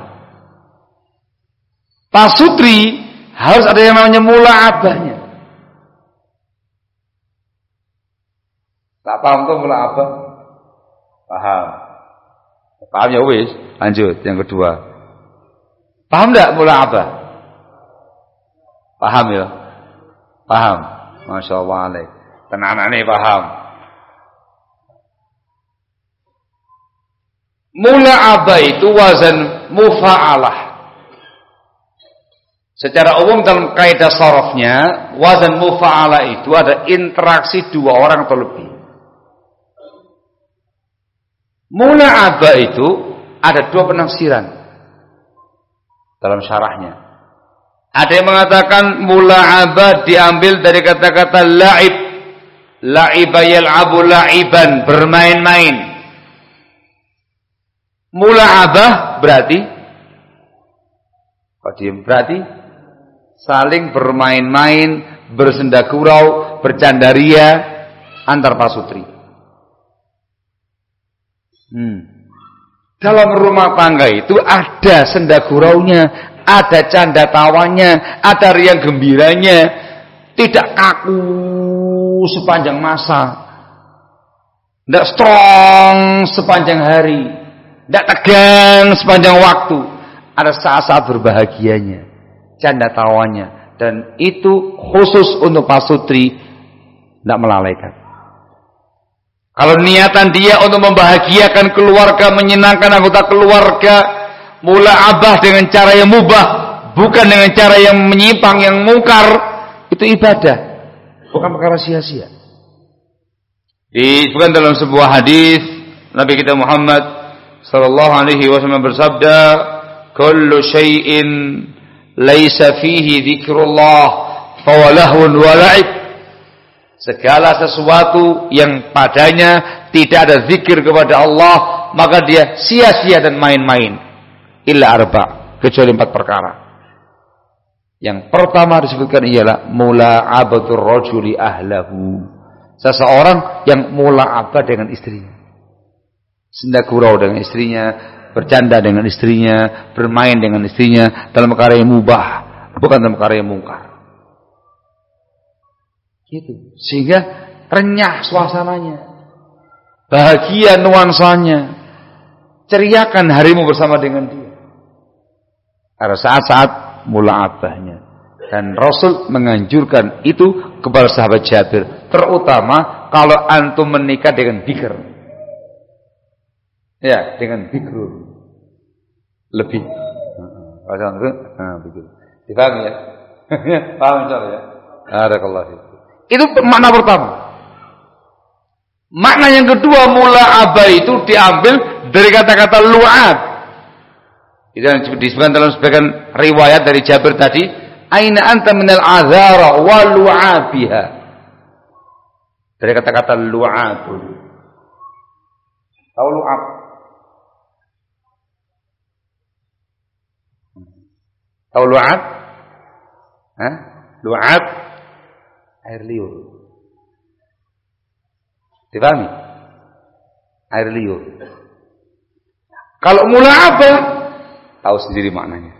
Pasutri harus ada yang namanya mula'abahnya. Tak paham tuh mula'abah? Paham. Paham ya wis, lanjut yang kedua. Paham enggak mula'abah? Paham ya? Paham. Masyaallah alaik. Tenan-tenane paham. Mula'abah itu wazan mufa'alah. Secara umum dalam kaidah sharafnya, wazan mufa'alah itu ada interaksi dua orang atau lebih. Mula'abah itu ada dua penafsiran dalam syarahnya. Ada yang mengatakan mula'abah diambil dari kata-kata la'ib. La'iba yal'abu la'iban, bermain-main. Mula'abah berarti qadim berarti saling bermain-main, bersenda gurau, bercandaria antar pasutri. Hmm. Dalam rumah tangga itu ada senda guraunya, ada canda tawanya, ada riang gembiranya, tidak kaku sepanjang masa, tidak strong sepanjang hari, tidak tegang sepanjang waktu. Ada saat-saat berbahagianya, canda tawanya, dan itu khusus untuk pasutri, tidak melalaikan. Kalau niatan dia untuk membahagiakan keluarga, menyenangkan anggota keluarga, mula'abah dengan cara yang mubah, bukan dengan cara yang menyimpang, yang mungkar, itu ibadah, bukan perkara sia-sia. Disebutkan dalam sebuah hadis Nabi kita Muhammad sallallahu alaihi wasallam bersabda, "Kullu syai'in laisa fihi dzikrullah fa walahun wa la'ib." Segala sesuatu yang padanya tidak ada zikir kepada Allah, maka dia sia-sia dan main-main. Illa arba, kecuali empat perkara. Yang pertama disebutkan ialah mula'abatur rajuli ahlahu. Seseorang yang mula'abah dengan istrinya. Senda gurau dengan istrinya, bercanda dengan istrinya, bermain dengan istrinya dalam perkara yang mubah, bukan dalam perkara yang mungkar. Gitu. Sehingga renyah suasananya, bahagia nuansanya, ceriakan harimu bersama dengan dia. Ada saat-saat mula'abahnya. Dan Rasul menganjurkan itu kepada sahabat Jabir, terutama kalau antum menikah dengan bikr. Ya, dengan bikr. Lebih. Nah, begitu. Dipahami ya? Paham insyaallah ya? Barakallahu fiik. Itu makna pertama. Makna yang kedua, mula'abah itu diambil dari kata-kata lu'ab. Itu yang disebutkan dalam sebagian riwayat dari Jabir tadi, aina anta minal azara wa lu'abiha. Dari kata-kata lu'ab. Tahu lu'ab? Tahu lu'ab? Hah? Lu'ab air liur. Dipahami? Air liur. Kalau mula'abah, tahu sendiri maknanya.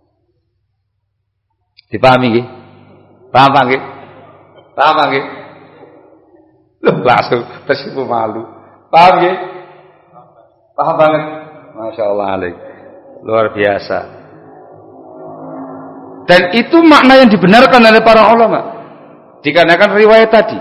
Dipahami nggih? Paham nggih? Paham nggih? Loh, langsung tersipu malu. Paham nggih? Paham banget. Masyaallah alaik. Luar biasa. Dan itu makna yang dibenarkan oleh para ulama. Dikarenakan riwayat tadi.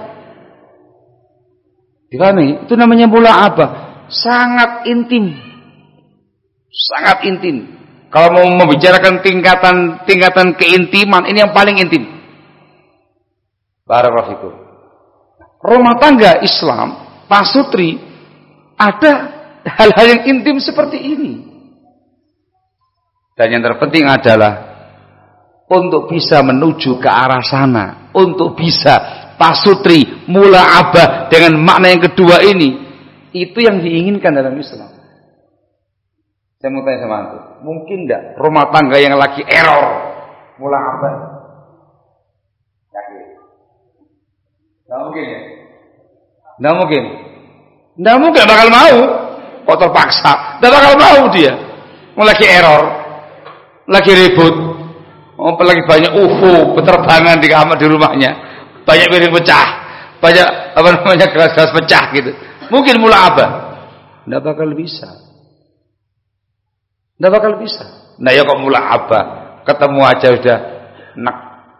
Dipahami? Itu namanya mula'abah. Sangat intim. Sangat intim. Kalau mau membicarakan tingkatan tingkatan keintiman, ini yang paling intim. Barakallahu fikum. Rumah tangga Islam, pasutri, ada hal-hal yang intim seperti ini. Dan yang terpenting adalah untuk bisa menuju ke arah sana, untuk bisa pasutri, mula'abah dengan makna yang kedua ini, itu yang diinginkan dalam Islam. Saya mau tanya sama antum, mungkin enggak rumah tangga yang lagi error mula'abah? Yakin? Enggak mungkin ya? Enggak mungkin. Enggak mungkin bakal mau, kok terpaksa. Enggak bakal mau dia. lagi error, lagi ribut, oh, lagi banyak U F O berterbangan di kamar di rumahnya, banyak piring pecah, banyak apa namanya gelas-gelas pecah gitu. Mungkin mula'abah, nggak bakal bisa, nggak bakal bisa. Nah ya kok mula'abah, ketemu aja udah nak,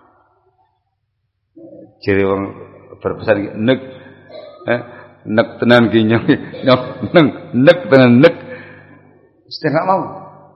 jadi orang berpesan nek, eh, nek tenan ginyong, nyong, neng, nek tenan nek, sudah nggak mau.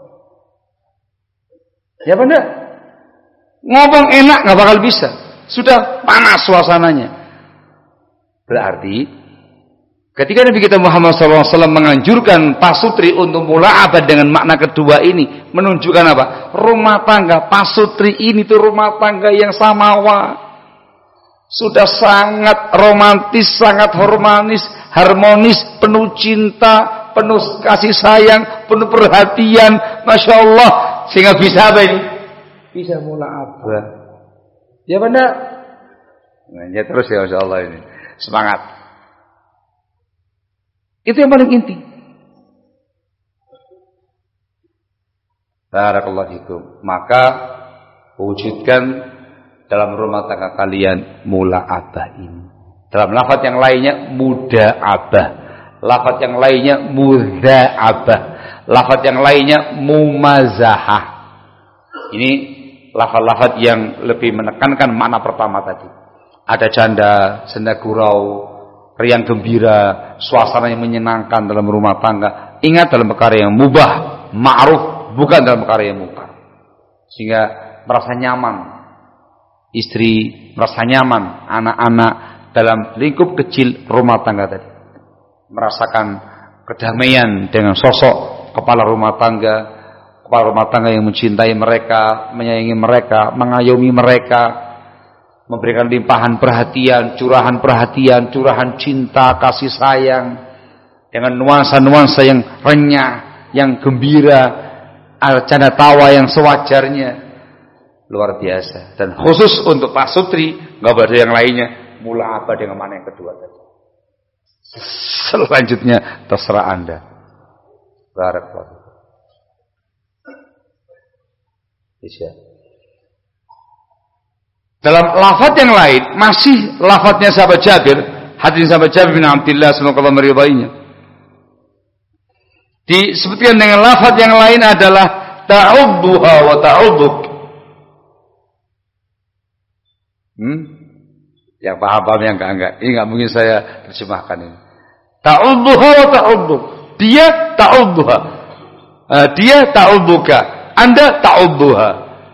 Ya benar, ngomong enak nggak bakal bisa, sudah panas suasananya. Berarti ketika Nabi kita Muhammad shallallahu alaihi wasallam menganjurkan pasutri untuk mula'abah dengan makna kedua ini, menunjukkan apa? Rumah tangga pasutri ini tuh rumah tangga yang samawa, sudah sangat romantis, sangat harmonis, harmonis, penuh cinta, penuh kasih sayang, penuh perhatian, masya Allah. Sehingga bisa apa ini? Bisa mula'abah. Ya benar. Nah, ya terus ya masya Allah ini. Semangat. Itu yang paling inti. Barakallahu fikum. Maka wujudkan dalam rumah tangga kalian mula'abah ini. Dalam lafaz yang lainnya muda'abah. Lafaz yang lainnya mudha'abah. Lafaz yang lainnya mumazahah. Ini lafaz-lafaz yang lebih menekankan makna pertama tadi. Ada canda, senda gurau, riang gembira, suasana yang menyenangkan dalam rumah tangga. Ingat dalam perkara yang mubah, ma'ruf, bukan dalam perkara yang mungkar. Sehingga merasa nyaman. Istri merasa nyaman, anak-anak dalam lingkup kecil rumah tangga tadi. Merasakan kedamaian dengan sosok kepala rumah tangga, kepala rumah tangga yang mencintai mereka, menyayangi mereka, mengayomi mereka, memberikan limpahan perhatian, curahan perhatian, curahan cinta, kasih sayang, dengan nuansa-nuansa yang renyah, yang gembira, canda tawa yang sewajarnya, luar biasa. Dan khusus untuk Pak Sutri, nggak ada yang lainnya, mula'abah dengan mana yang kedua tadi. Selanjutnya terserah Anda. Barakallahu. Bisa. Dalam lafaz yang lain, masih lafaznya sahabat Jabir, hadis sahabat Jabir bin Abdullah semoga Allah meridainya. Disebutkan dengan lafaz yang lain adalah ta'udduha wa ta'udduk. Hmm? Yang paham-paham yang enggak-enggak. Ini enggak mungkin saya terjemahkan ini. Ta'udduha wa ta'udduk. Dia ta'udduha. Uh, dia ta'udduka. Anda ta'udduha.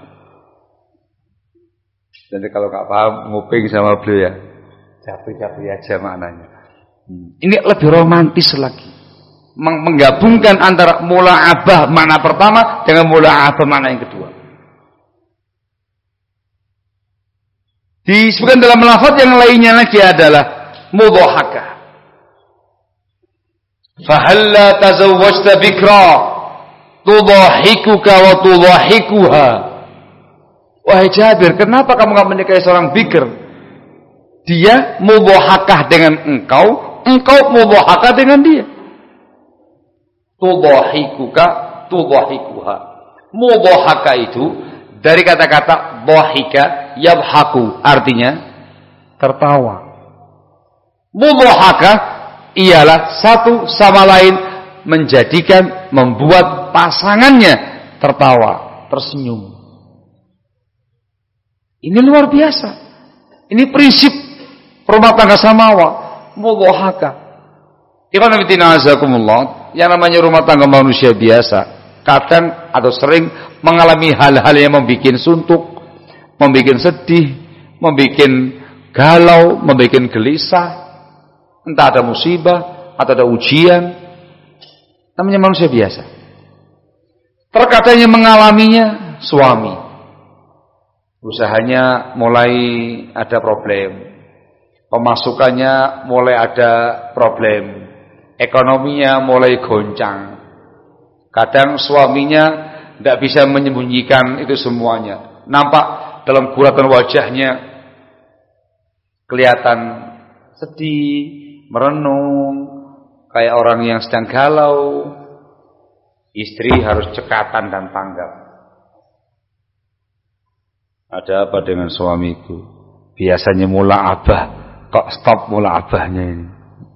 Jadi kalau enggak paham, nguping sama beliau ya. Capri-capri aja maknanya. Hmm. Ini lebih romantis lagi. Menggabungkan antara mula'abah makna pertama dengan mula'abah makna yang kedua. Disebutkan dalam lafaz yang lainnya lagi adalah mudhahakah. Fahalla tazawwajta bikra tudhahikuka wa tudhahikuha. Wahai Jabir, kenapa kamu enggak menikahi seorang bikr? Dia mudhahakah dengan engkau, engkau mudhahakah dengan dia. Tudhahikuka tudhahikuha. Mudhahaka itu dari kata-kata dhahika yabhaku, artinya tertawa. Mudhahaka ialah satu sama lain menjadikan, membuat pasangannya tertawa, tersenyum. Ini luar biasa. Ini prinsip rumah tangga samawa, mudhahaka. Ikhwan fillah azakumullah, yang namanya rumah tangga manusia biasa, kadang atau sering mengalami hal-hal yang membuat suntuk, membuat sedih, membuat galau, membuat gelisah. Entah ada musibah atau ada ujian, namanya manusia biasa. Terkadang yang mengalaminya suami, usahanya mulai ada problem, pemasukannya mulai ada problem, ekonominya mulai goncang. Kadang suaminya tidak bisa menyembunyikan itu semuanya, nampak dalam guratan wajahnya, kelihatan sedih, merenung, kayak orang yang sedang galau. Istri harus cekatan dan tanggap. Ada apa dengan suamiku? Biasanya mula abah, kok stop mula abahnya ini?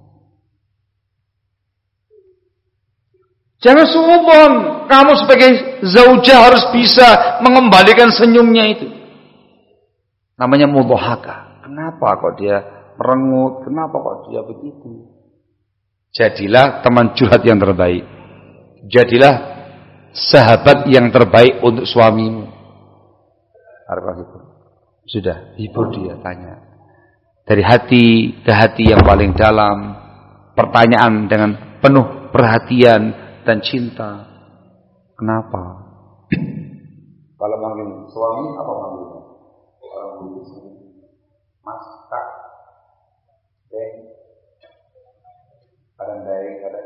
Jangan suudzon. Kamu sebagai zaujah harus bisa mengembalikan senyumnya itu. Namanya mudhahakah. Kenapa kok dia merengut? Kenapa kok dia begitu? Jadilah teman curhat yang terbaik. Jadilah sahabat yang terbaik untuk suamimu. Sudah, hibur dia, tanya. Dari hati ke hati yang paling dalam. Pertanyaan dengan penuh perhatian dan cinta. Kenapa? Kalau manggil suami, apa manggilnya? Kalau manggil suami, Mas, Kak, Deng, kadang dari, kadang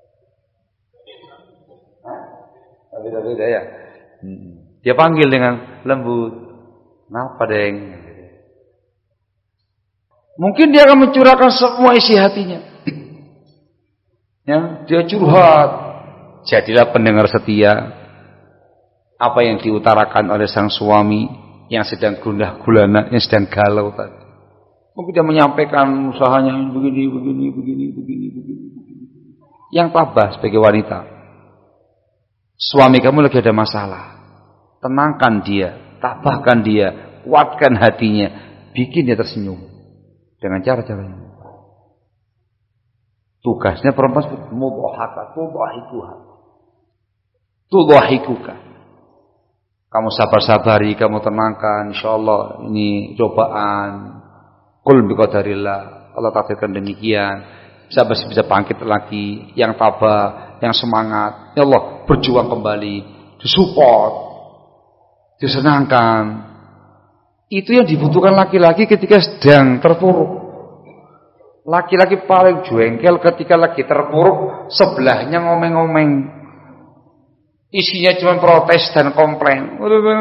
beda-beda ya. Dia panggil dengan lembut. Kenapa, Deng? Mungkin dia akan mencurahkan semua isi hatinya. Ya, dia curhat. Jadilah pendengar setia. Apa yang diutarakan oleh sang suami yang sedang gundah gulana, yang sedang galau tadi. Mungkin dia menyampaikan usahanya begini, begini, begini, begini, begini, begini. Yang tabah sebagai wanita. Suami kamu lagi ada masalah. Tenangkan dia, tabahkan dia, kuatkan hatinya, bikin dia tersenyum dengan cara-cara ini. Tugasnya perempuan seperti mudhahakah, tudhahikuha. Tudhahikuka. Kamu sabar-sabari, kamu tenangkan, insyaallah ini cobaan. Qul biqadarillah. Allah takdirkan demikian. Bisa bisa bangkit lagi, yang tabah, yang semangat. Ya Allah, berjuang kembali, disupport, disenangkan. Itu yang dibutuhkan laki-laki ketika sedang terpuruk. Laki-laki paling jengkel ketika lagi terpuruk, sebelahnya ngomeng-ngomeng. Isinya cuma protes dan komplain.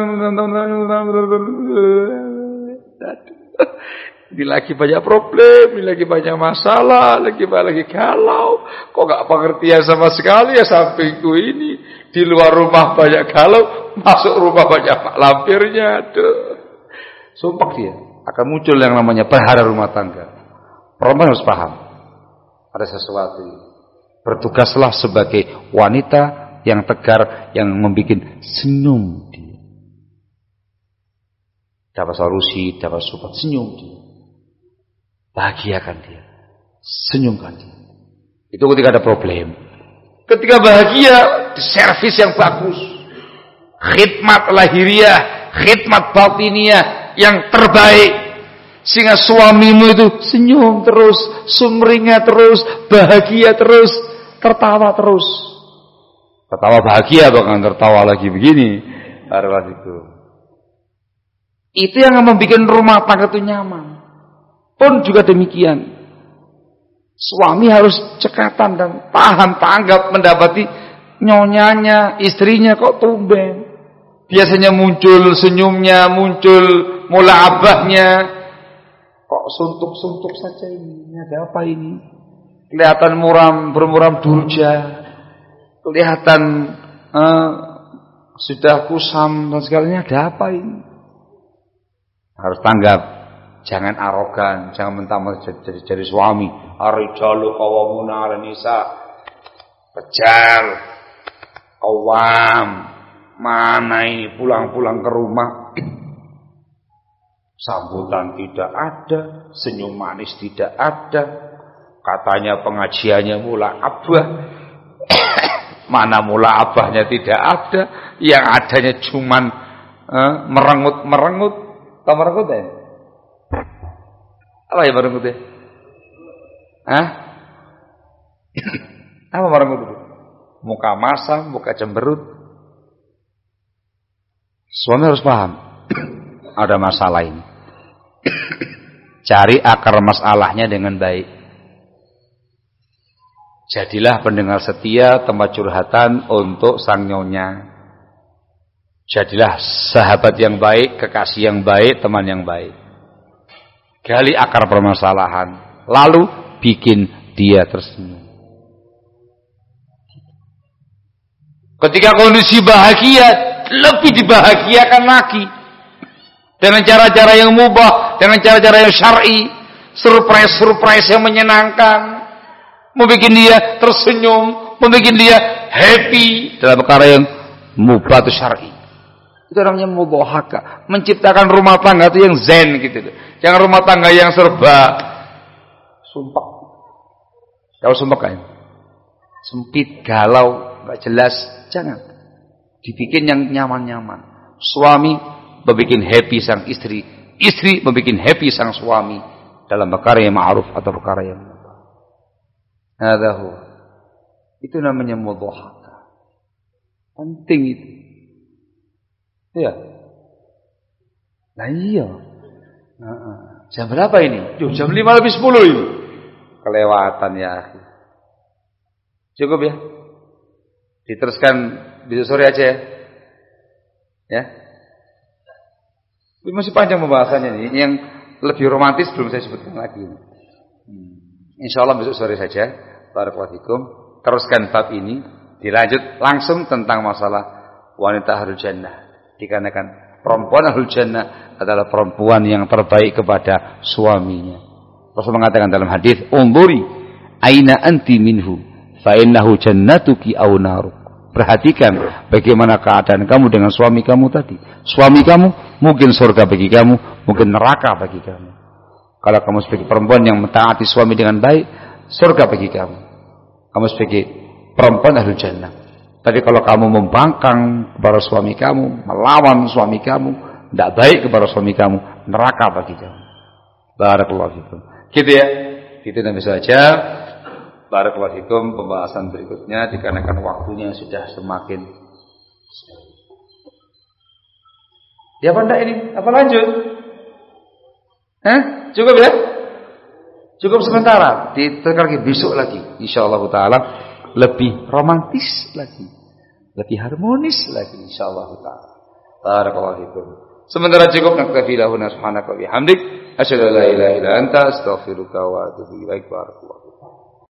Ini lagi banyak problem, ini lagi banyak masalah, lagi lagi galau. Kok gak pengertian sama sekali ya sampingku ini. Di luar rumah banyak galau, masuk rumah banyak pak lampirnya. Aduh. Sumpah dia akan muncul yang namanya perhara rumah tangga. Perempuan harus paham ada sesuatu. Bertugaslah sebagai wanita yang tegar, yang membuat senyum dia. Dapat solusi, dapat support, senyum dia. Bahagiakan dia, senyumkan dia. Itu ketika ada problem. Ketika bahagia, servis yang bagus, khidmat lahiriah, khidmat batiniah yang terbaik. Sehingga suamimu itu senyum terus, sumringah terus, bahagia terus, tertawa terus. Tertawa bahagia, bahkan tertawa lagi begini. Arwah itu. Itu yang membuat rumah tangga itu nyaman. Pun juga demikian. Suami harus cekatan dan tahan tanggap mendapati nyonyanya, istrinya kok tumben. Biasanya muncul senyumnya, muncul mulaabahnya. Kok suntuk-suntuk saja ini? Ada apa ini? Kelihatan muram, bermuram durja. Kelihatan uh, sudah kusam dan segalanya. Ada apa ini? Harus tanggap. Jangan arogan, jangan mentang-mentang jadi, jadi suami. Ar-rijalu qawwamuna 'alan nisa. Kejar. Qawwam. Mana ini pulang-pulang ke rumah? Sambutan tidak ada, senyum manis tidak ada. Katanya pengajiannya mula abah. Mana mula abahnya tidak ada. Yang adanya cuman eh, merengut-merengut. Tahu merengut ya? Apa ya merengut ya? Hah? Apa merengut itu? Muka masam, muka cemberut. Suami harus paham. Ada masalah ini. Cari akar masalahnya dengan baik. Jadilah pendengar setia, tempat curhatan untuk sang nyonya. Jadilah sahabat yang baik, kekasih yang baik, teman yang baik. Gali akar permasalahan, lalu bikin dia tersenyum. Ketika kondisi bahagia, lebih dibahagiakan lagi. Dengan cara-cara yang mubah, dengan cara-cara yang syar'i, surprise-surprise yang menyenangkan, membuat dia tersenyum, membuat dia happy dalam perkara yang mubah atau syar'i. Itu namanya mudhahaka, menciptakan rumah tangga itu yang zen gitu. Jangan rumah tangga yang serba sumpah. Kalau sumpah kan sempit, galau, enggak jelas, jangan. Dibikin yang nyaman-nyaman. Suami membuat happy sang istri, istri membuat happy sang suami dalam perkara yang ma'ruf atau perkara yang mubah. Hadahu. Itu namanya mudhahaka. Penting itu. Iya. Nah iya. Nah, jam berapa ini? Duh, jam lima lebih sepuluh ini. Kelewatan ya. Cukup ya? Diteruskan besok sore aja ya. Ya. Ini masih panjang pembahasannya nih. Yang lebih romantis belum saya sebutkan lagi. Hmm. Insyaallah besok sore saja. Barakallahu fikum. Teruskan bab ini. Dilanjut langsung tentang masalah wanita ahlul jannah. Dikarenakan perempuan ahlul jannah adalah perempuan yang terbaik kepada suaminya. Rasul mengatakan dalam hadis, "Unzuri aina anti minhu, fa innahu jannatuki aw naruk." Perhatikan bagaimana keadaan kamu dengan suami kamu tadi. Suami kamu mungkin surga bagi kamu, mungkin neraka bagi kamu. Kalau kamu sebagai perempuan yang mentaati suami dengan baik, surga bagi kamu. Kamu sebagai perempuan ahlul jannah. Tapi kalau kamu membangkang kepada suami kamu, melawan suami kamu, tidak baik kepada suami kamu, neraka bagi kamu. Barakallahu fikum. Gitu ya. Gitu nanti saja. Barakallahu fikum. Pembahasan berikutnya dikarenakan waktunya sudah semakin. Ya apa enggak ini? Apa lanjut? Hah? Cukup ya? Cukup sementara. Ditekan lagi besok lagi. Insyaallah taala. Lebih romantis lagi, lebih harmonis lagi insyaallah taala. Barakallahu fikum. Sementara cukup naktafi lahuna subhanaka wa bihamdik asyhadu an la ilaha illa anta astaghfiruka wa atubu ilaik. Barakallahu